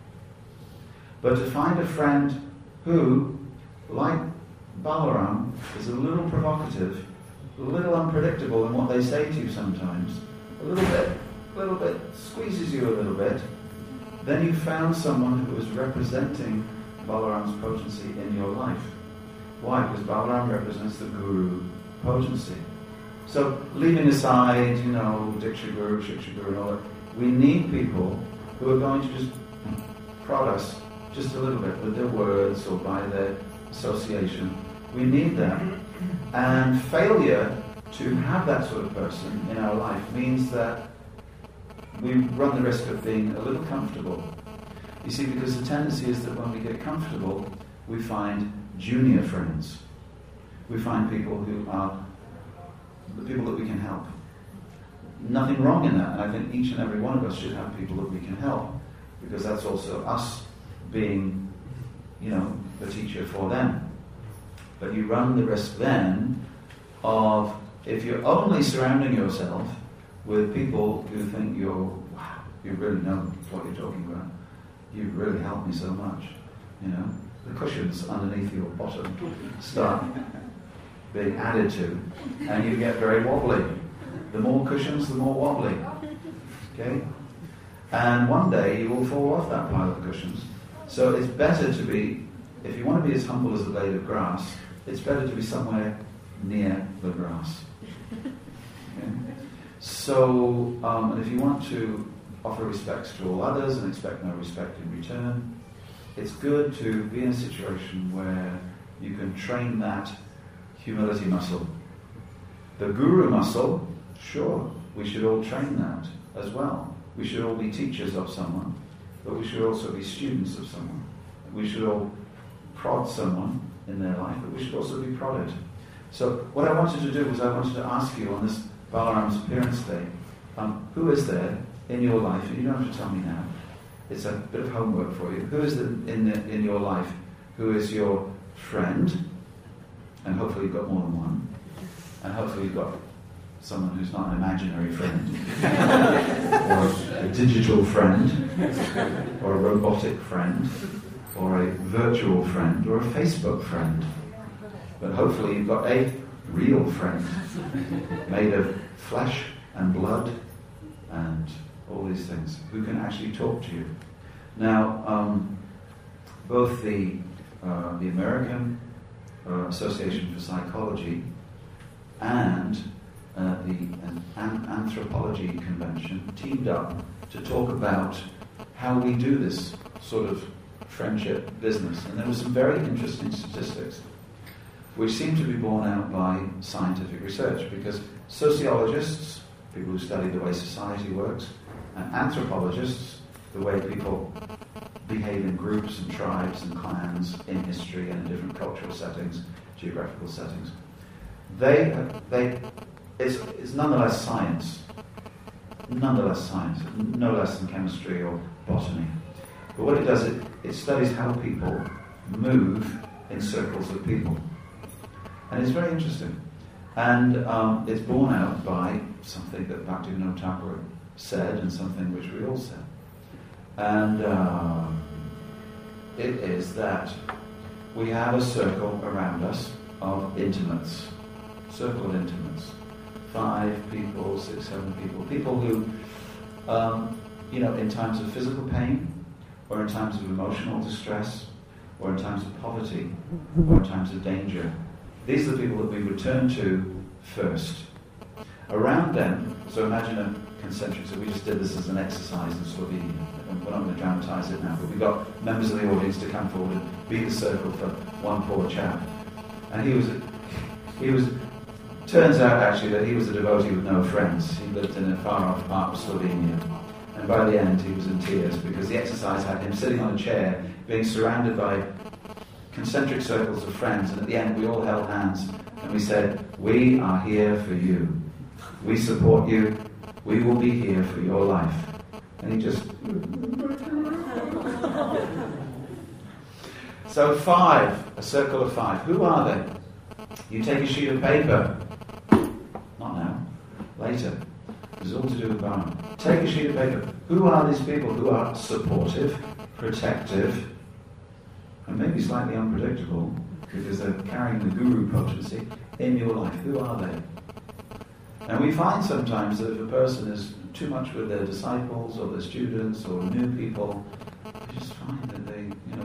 But to find a friend who, like Balaram, is a little provocative, a little unpredictable in what they say to you sometimes, a little bit, squeezes you a little bit, then you found someone who is representing Balaram's potency in your life. Why? Because Balaram represents the Guru potency. So, leaving aside, Diksha Guru, Shiksha Guru and all that, we need people who are going to just prod us just a little bit with their words or by their association. We need that. And failure to have that sort of person in our life means that we run the risk of being a little comfortable. You see, because the tendency is that when we get comfortable, we find junior friends. We find people who are the people that we can help. Nothing wrong in that. And I think each and every one of us should have people that we can help, because that's also us being, the teacher for them. But you run the risk then of, if you're only surrounding yourself with people who think you really know what you're talking about. You've really helped me so much. The cushions underneath your bottom start being added to, and you get very wobbly. The more cushions, the more wobbly. Okay? And one day you will fall off that pile of cushions. So it's better to be, if you want to be as humble as a blade of grass, it's better to be somewhere near the grass. Okay? So, and if you want to offer respects to all others and expect no respect in return, it's good to be in a situation where you can train that humility muscle. The guru muscle, sure, we should all train that as well. We should all be teachers of someone, but we should also be students of someone. We should all prod someone in their life, but we should also be prodded. So what I wanted to do was I wanted to ask you on this Balaram's appearance day, who is there in your life, and you don't have to tell me now, it's a bit of homework for you, who is in your life who is your friend, and hopefully you've got more than one, and hopefully you've got someone who's not an imaginary friend, or a digital friend, or a robotic friend, or a virtual friend, or a Facebook friend. But hopefully you've got a real friend, made of flesh and blood and all these things, who can actually talk to you. Now, both the American Association for Psychology and the Anthropology Convention teamed up to talk about how we do this sort of friendship business. And there were some very interesting statistics which seem to be borne out by scientific research, because sociologists, people who study the way society works, and anthropologists, the way people behave in groups and tribes and clans in history and in different cultural settings, geographical settings, it's nonetheless science. Nonetheless science, no less than chemistry or botany. But what it does, it studies how people move in circles of people. And it's very interesting. And it's borne out by something that Bhaktivinoda Thakur said and something which we all said. And it is that we have a circle around us of intimates. Circle of intimates. 5 people, 6, 7 people. People who, in times of physical pain, or in times of emotional distress, or in times of poverty, or in times of danger, these are the people that we return to first. Around them, so imagine a concentric, so we just did this as an exercise in Slovenia, and we're not going to dramatize it now, but we got members of the audience to come forward and be the circle for one poor chap. And he was, turns out actually that he was a devotee with no friends. He lived in a far off part of Slovenia. And by the end he was in tears, because the exercise had him sitting on a chair, being surrounded by concentric circles of friends, and at the end we all held hands and we said, "We are here for you. We support you. We will be here for your life." And he just... So 5, a circle of 5. Who are they? You take a sheet of paper. Not now. Later. It's all to do with Bharam. Take a sheet of paper. Who are these people who are supportive, protective, and maybe slightly unpredictable, because they're carrying the guru potency in your life? Who are they? And we find sometimes that if a person is too much with their disciples or their students or new people, we just find that they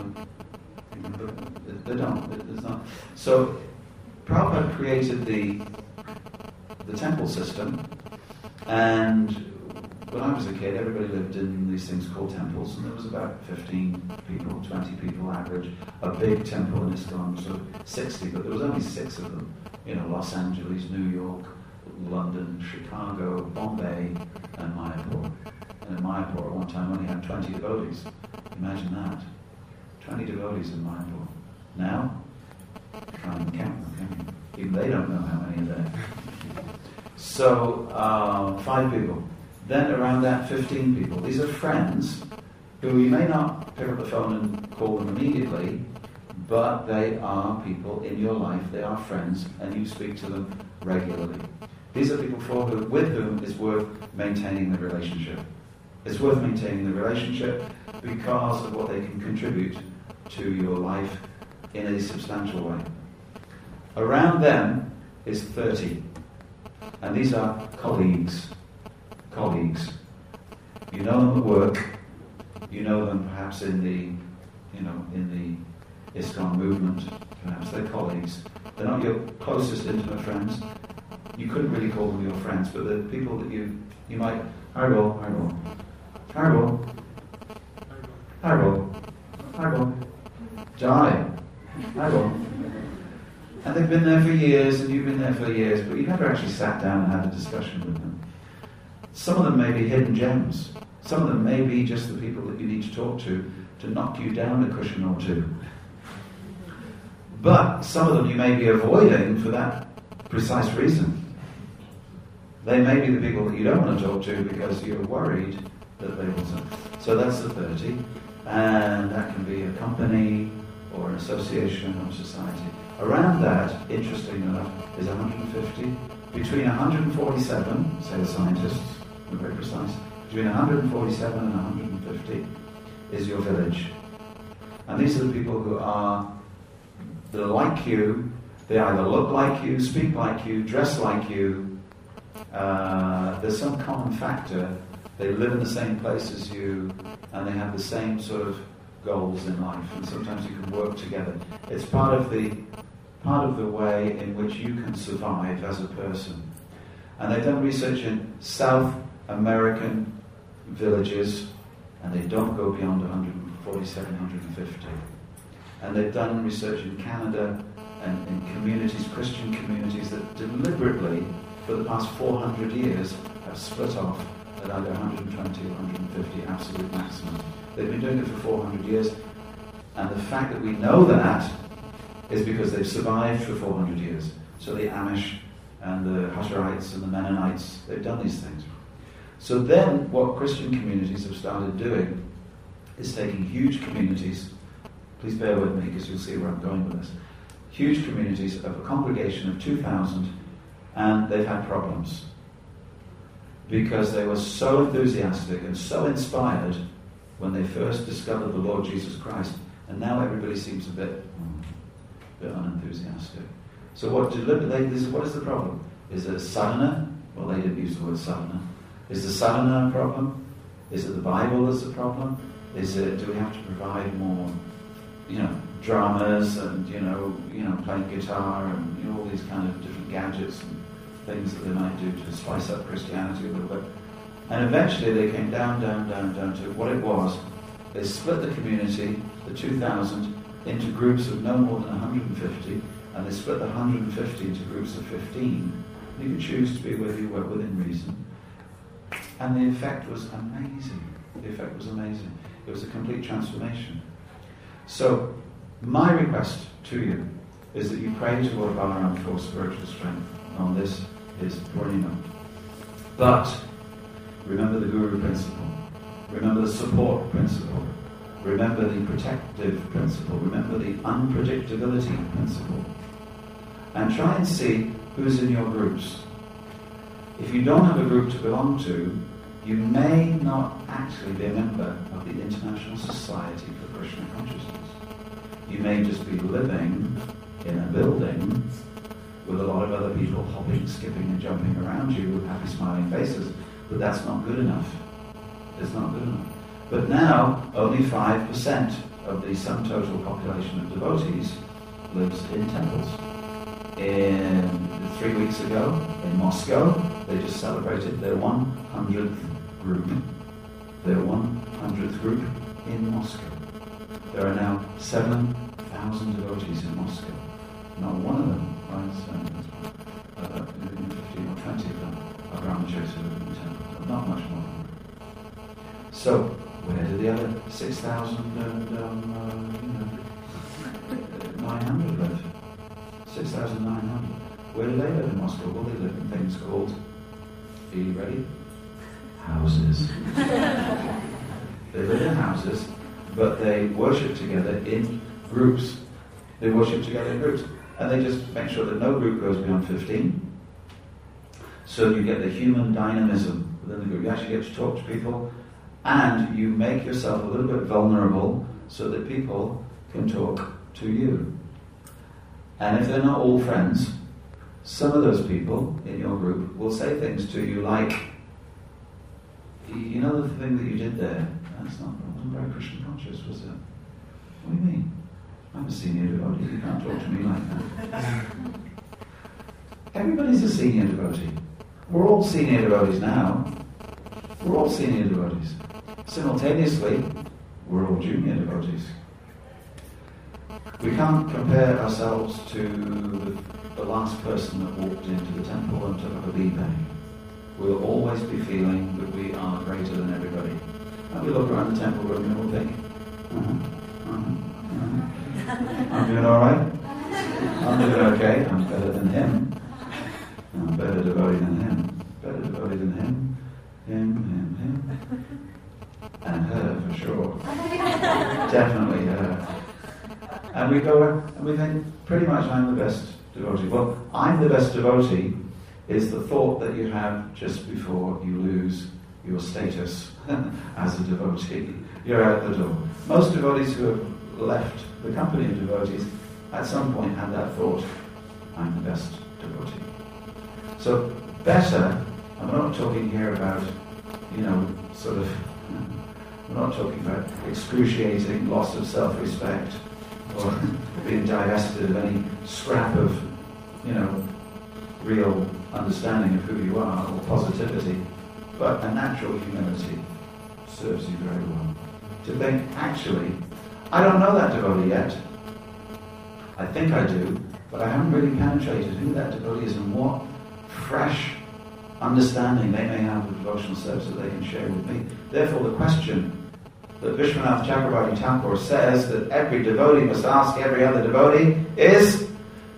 don't. It's not. So Prabhupada created the temple system, and when I was a kid, everybody lived in these things called temples, and there was about 15 people, 20 people average. A big temple in ISKCON was sort of 60, but there was only 6 of them. Los Angeles, New York, London, Chicago, Bombay, and Mayapur. And in Mayapur at one time only had 20 devotees. Imagine that. 20 devotees in Mayapur. Now, can't even count them, can you? Even they don't know how many are there. So, 5 people. Then around that, 15 people. These are friends who you may not pick up the phone and call them immediately, but they are people in your life, they are friends, and you speak to them regularly. These are people with whom it's worth maintaining the relationship. It's worth maintaining the relationship because of what they can contribute to your life in a substantial way. Around them is 30. And these are colleagues. Colleagues. You know them at work. You know them perhaps in the ISKCON movement. Perhaps they're colleagues. They're not your closest intimate friends, you couldn't really call them your friends, but the people that you might, Haribo, Jai, Haribo. And they've been there for years, and you've been there for years, but you never actually sat down and had a discussion with them. Some of them may be hidden gems. Some of them may be just the people that you need to talk to knock you down a cushion or two. But some of them you may be avoiding for that precise reason. They may be the people that you don't want to talk to because you're worried that they will. So that's the 30. And that can be a company or an association or society. Around that, interesting enough, is 150. Between 147, say the scientists, we're very precise, between 147 and 150 is your village. And these are the people who are like you. They either look like you, speak like you, dress like you. There's some common factor. They live in the same place as you, and they have the same sort of goals in life. And sometimes you can work together. It's part of the way in which you can survive as a person. And they've done research in South American villages, and they don't go beyond 147, 150. And they've done research in Canada and in communities, Christian communities, that deliberately, for the past 400 years, have split off at either 120 or 150 absolute maximum. They've been doing it for 400 years, and the fact that we know that is because they've survived for 400 years. So the Amish and the Hutterites and the Mennonites, they've done these things. So then what Christian communities have started doing is taking huge communities, please bear with me because you'll see where I'm going with this, huge communities of a congregation of 2,000, and they've had problems because they were so enthusiastic and so inspired when they first discovered the Lord Jesus Christ, and now everybody seems a bit unenthusiastic. So what is the problem? Is it sadhana? Well, they didn't use the word sadhana. Is the sadhana a problem? Is it the Bible that's a problem? Do we have to provide more, dramas and playing guitar and all these kind of different gadgets and things that they might do to spice up Christianity a little bit? And eventually they came down to what it was. They split the community, the 2,000, into groups of no more than 150, and they split the 150 into groups of 15. You could choose to be whether you were within reason. And the effect was amazing. It was a complete transformation. So, my request to you is that you pray to Lord Balaram for spiritual strength on this, his Purnima. But remember the Guru principle. Remember the support principle. Remember the protective principle. Remember the unpredictability principle. And try and see who's in your groups. If you don't have a group to belong to, you may not actually be a member of the International Society for Krishna Consciousness. You may just be living in a building with a lot of other people hopping, skipping and jumping around you with happy smiling faces, but that's not good enough. It's not good enough. But now, only 5% of the sum total population of devotees lives in temples. 3 weeks ago, in Moscow, they just celebrated their 100th group. Their 100th group in Moscow. There are now 7,000 devotees in Moscow. Not one of them, right? 15 or 20 of them are brahmacharis who live in the temple, but not much more than that. So, where did the other 900 live? 6,900. Where do they live in Moscow? Well, they live in things called, are you ready? Houses. They live in houses, but they worship together in groups. They worship together in groups. And they just make sure that no group goes beyond 15. So you get the human dynamism within the group. You actually get to talk to people, and you make yourself a little bit vulnerable so that people can talk to you. And if they're not all friends, some of those people in your group will say things to you like, you know the thing that you did there? Wasn't very Krishna conscious, was it? What do you mean? I'm a senior devotee, you can't talk to me like that. Everybody's a senior devotee. We're all senior devotees now. We're all senior devotees. Simultaneously, we're all junior devotees. We can't compare ourselves to the last person that walked into the temple and took up a bead bag. We'll always be feeling that we are greater than everybody. And we look around the temple room and we'll think, I'm doing alright. I'm doing okay. I'm better than him. I'm a better devotee than him. Better devotee than him. Him. And her, for sure. Definitely her. And we go and we think, pretty much I'm the best devotee. Well, I'm the best devotee is the thought that you have just before you lose your status as a devotee. You're out the door. Most devotees who have left the company of devotees at some point had that thought, I'm the best devotee. So better, I'm not talking here about, we're not talking about excruciating loss of self-respect or being divested of any scrap of, real understanding of who you are or positivity, but a natural humility serves you very well. To think, actually, I don't know that devotee yet. I think I do, but I haven't really penetrated who that devotee is and what fresh understanding they may have of devotional service that they can share with me. Therefore, the question that Vishwanath Chakrabarti Thakur says that every devotee must ask every other devotee is,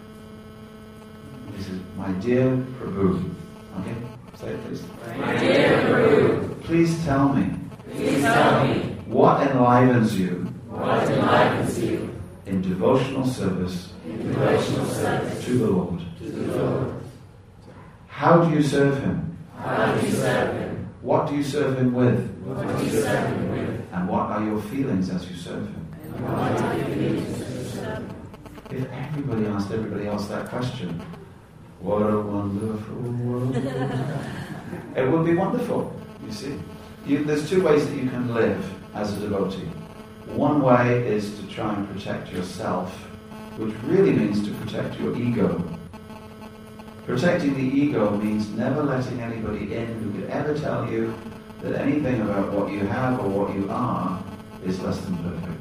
this is, my dear Prabhu. Okay? Say it please. My dear Prabhu. Please tell me. Please tell me. What enlivens you? What enlivens you? In devotional service. In devotional service. To the Lord. To the Lord. How do you serve Him? How do you serve Him? What do you serve Him with? What do you serve Him with? And what are your feelings as you serve Him? And what are your feelings as you serve Him? If everybody asked everybody else that question, what a wonderful world. It would be wonderful, you see. There's two ways that you can live as a devotee. One way is to try and protect yourself, which really means to protect your ego. Protecting the ego means never letting anybody in who could ever tell you that anything about what you have or what you are is less than perfect.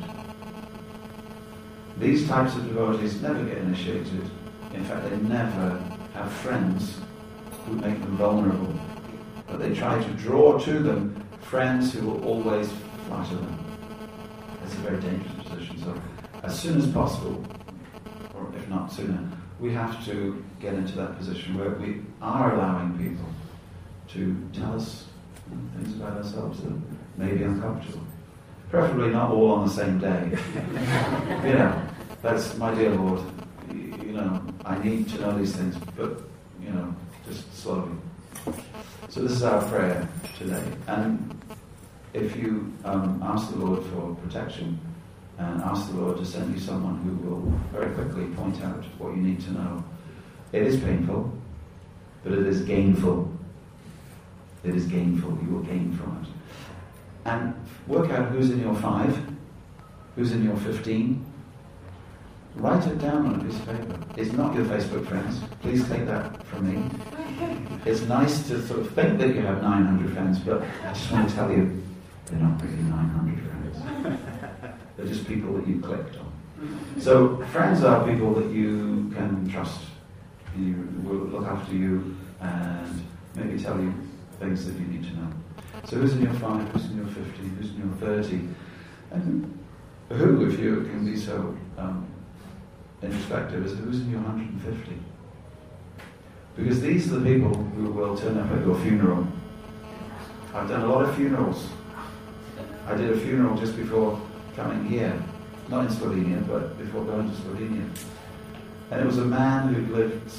These types of devotees never get initiated. In fact, they never have friends who make them vulnerable. But they try to draw to them friends who will always flatter them. That's a very dangerous position. So as soon as possible, or if not sooner, we have to get into that position where we are allowing people to tell us things about ourselves that may be uncomfortable. Preferably not all on the same day. That's my dear Lord. I need to know these things, but, just slowly. So this is our prayer today. And if you ask the Lord for protection and ask the Lord to send you someone who will very quickly point out what you need to know, it is painful, but it is gainful. It is gainful. You will gain from it. And work out who's in your 5, who's in your 15. Write it down on a piece of paper. It's not your Facebook friends. Please take that from me. It's nice to sort of think that you have 900 friends, but I just want to tell you, they're not really 900 friends. They're just people that you clicked on. So friends are people that you can trust. You will look after you and maybe tell you things that you need to know. So who's in your 5, who's in your 15, who's in your 30? And who, if you can be so introspective, is who's in your 150? Because these are the people who will turn up at your funeral. I've done a lot of funerals. I did a funeral just before coming here, not in Slovenia, but before going to Slovenia. And it was a man who lived,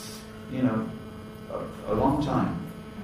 a long time.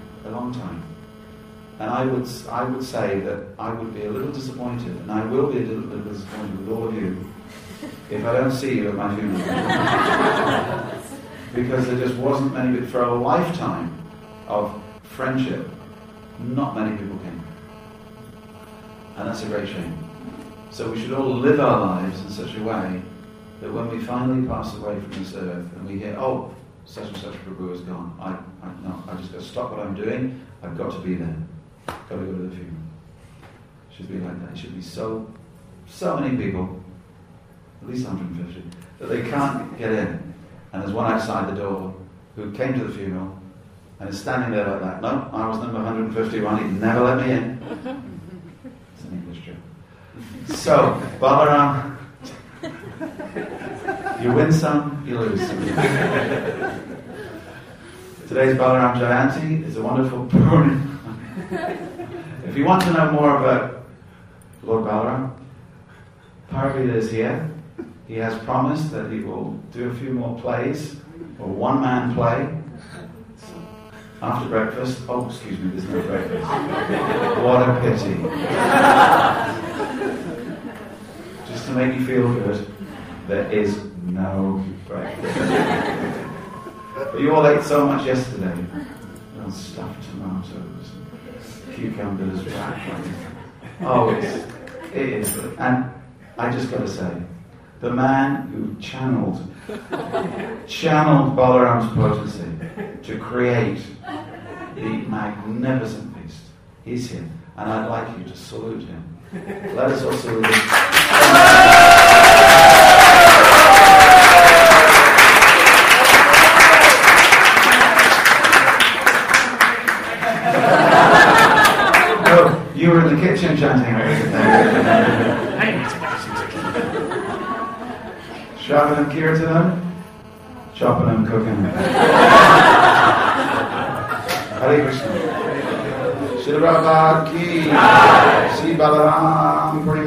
And I would say that I would be a little disappointed, and I will be a little disappointed with all of you, if I don't see you at my funeral. Because there just wasn't many, for a lifetime of friendship, not many people came. And that's a great shame. So we should all live our lives in such a way that when we finally pass away from this earth and we hear, oh, such and such Prabhu is gone. I just got to stop what I'm doing. I've got to be there. Got to go to the funeral. It should be like that. It should be so many people, at least 150, that they can't get in. And there's one outside the door who came to the funeral and is standing there like that. No, I was number 151. He'd never let me in. It's an English joke. So, Balaram, you win some, you lose some. Today's Balaram Jayanti. It's a wonderful Purnim. If you want to know more about Lord Balaram, Parvita is here. He has promised that he will do a few more plays, or one-man play, after breakfast. Oh, excuse me, there's no breakfast. What a pity. Just to make you feel good, there is no breakfast. But you all ate so much yesterday. Well, stuffed tomatoes, cucumbers, broccoli. Oh, it is. And I just got to say, the man who channeled Balaram's potency to create the magnificent feast, he's here. And I'd like you to salute him. Let us all salute him. You were in the kitchen chanting Shravanam Kirtanam, Chopanam Cooking. Hare Krishna. Shri Prabhupada ki, Shri Balaram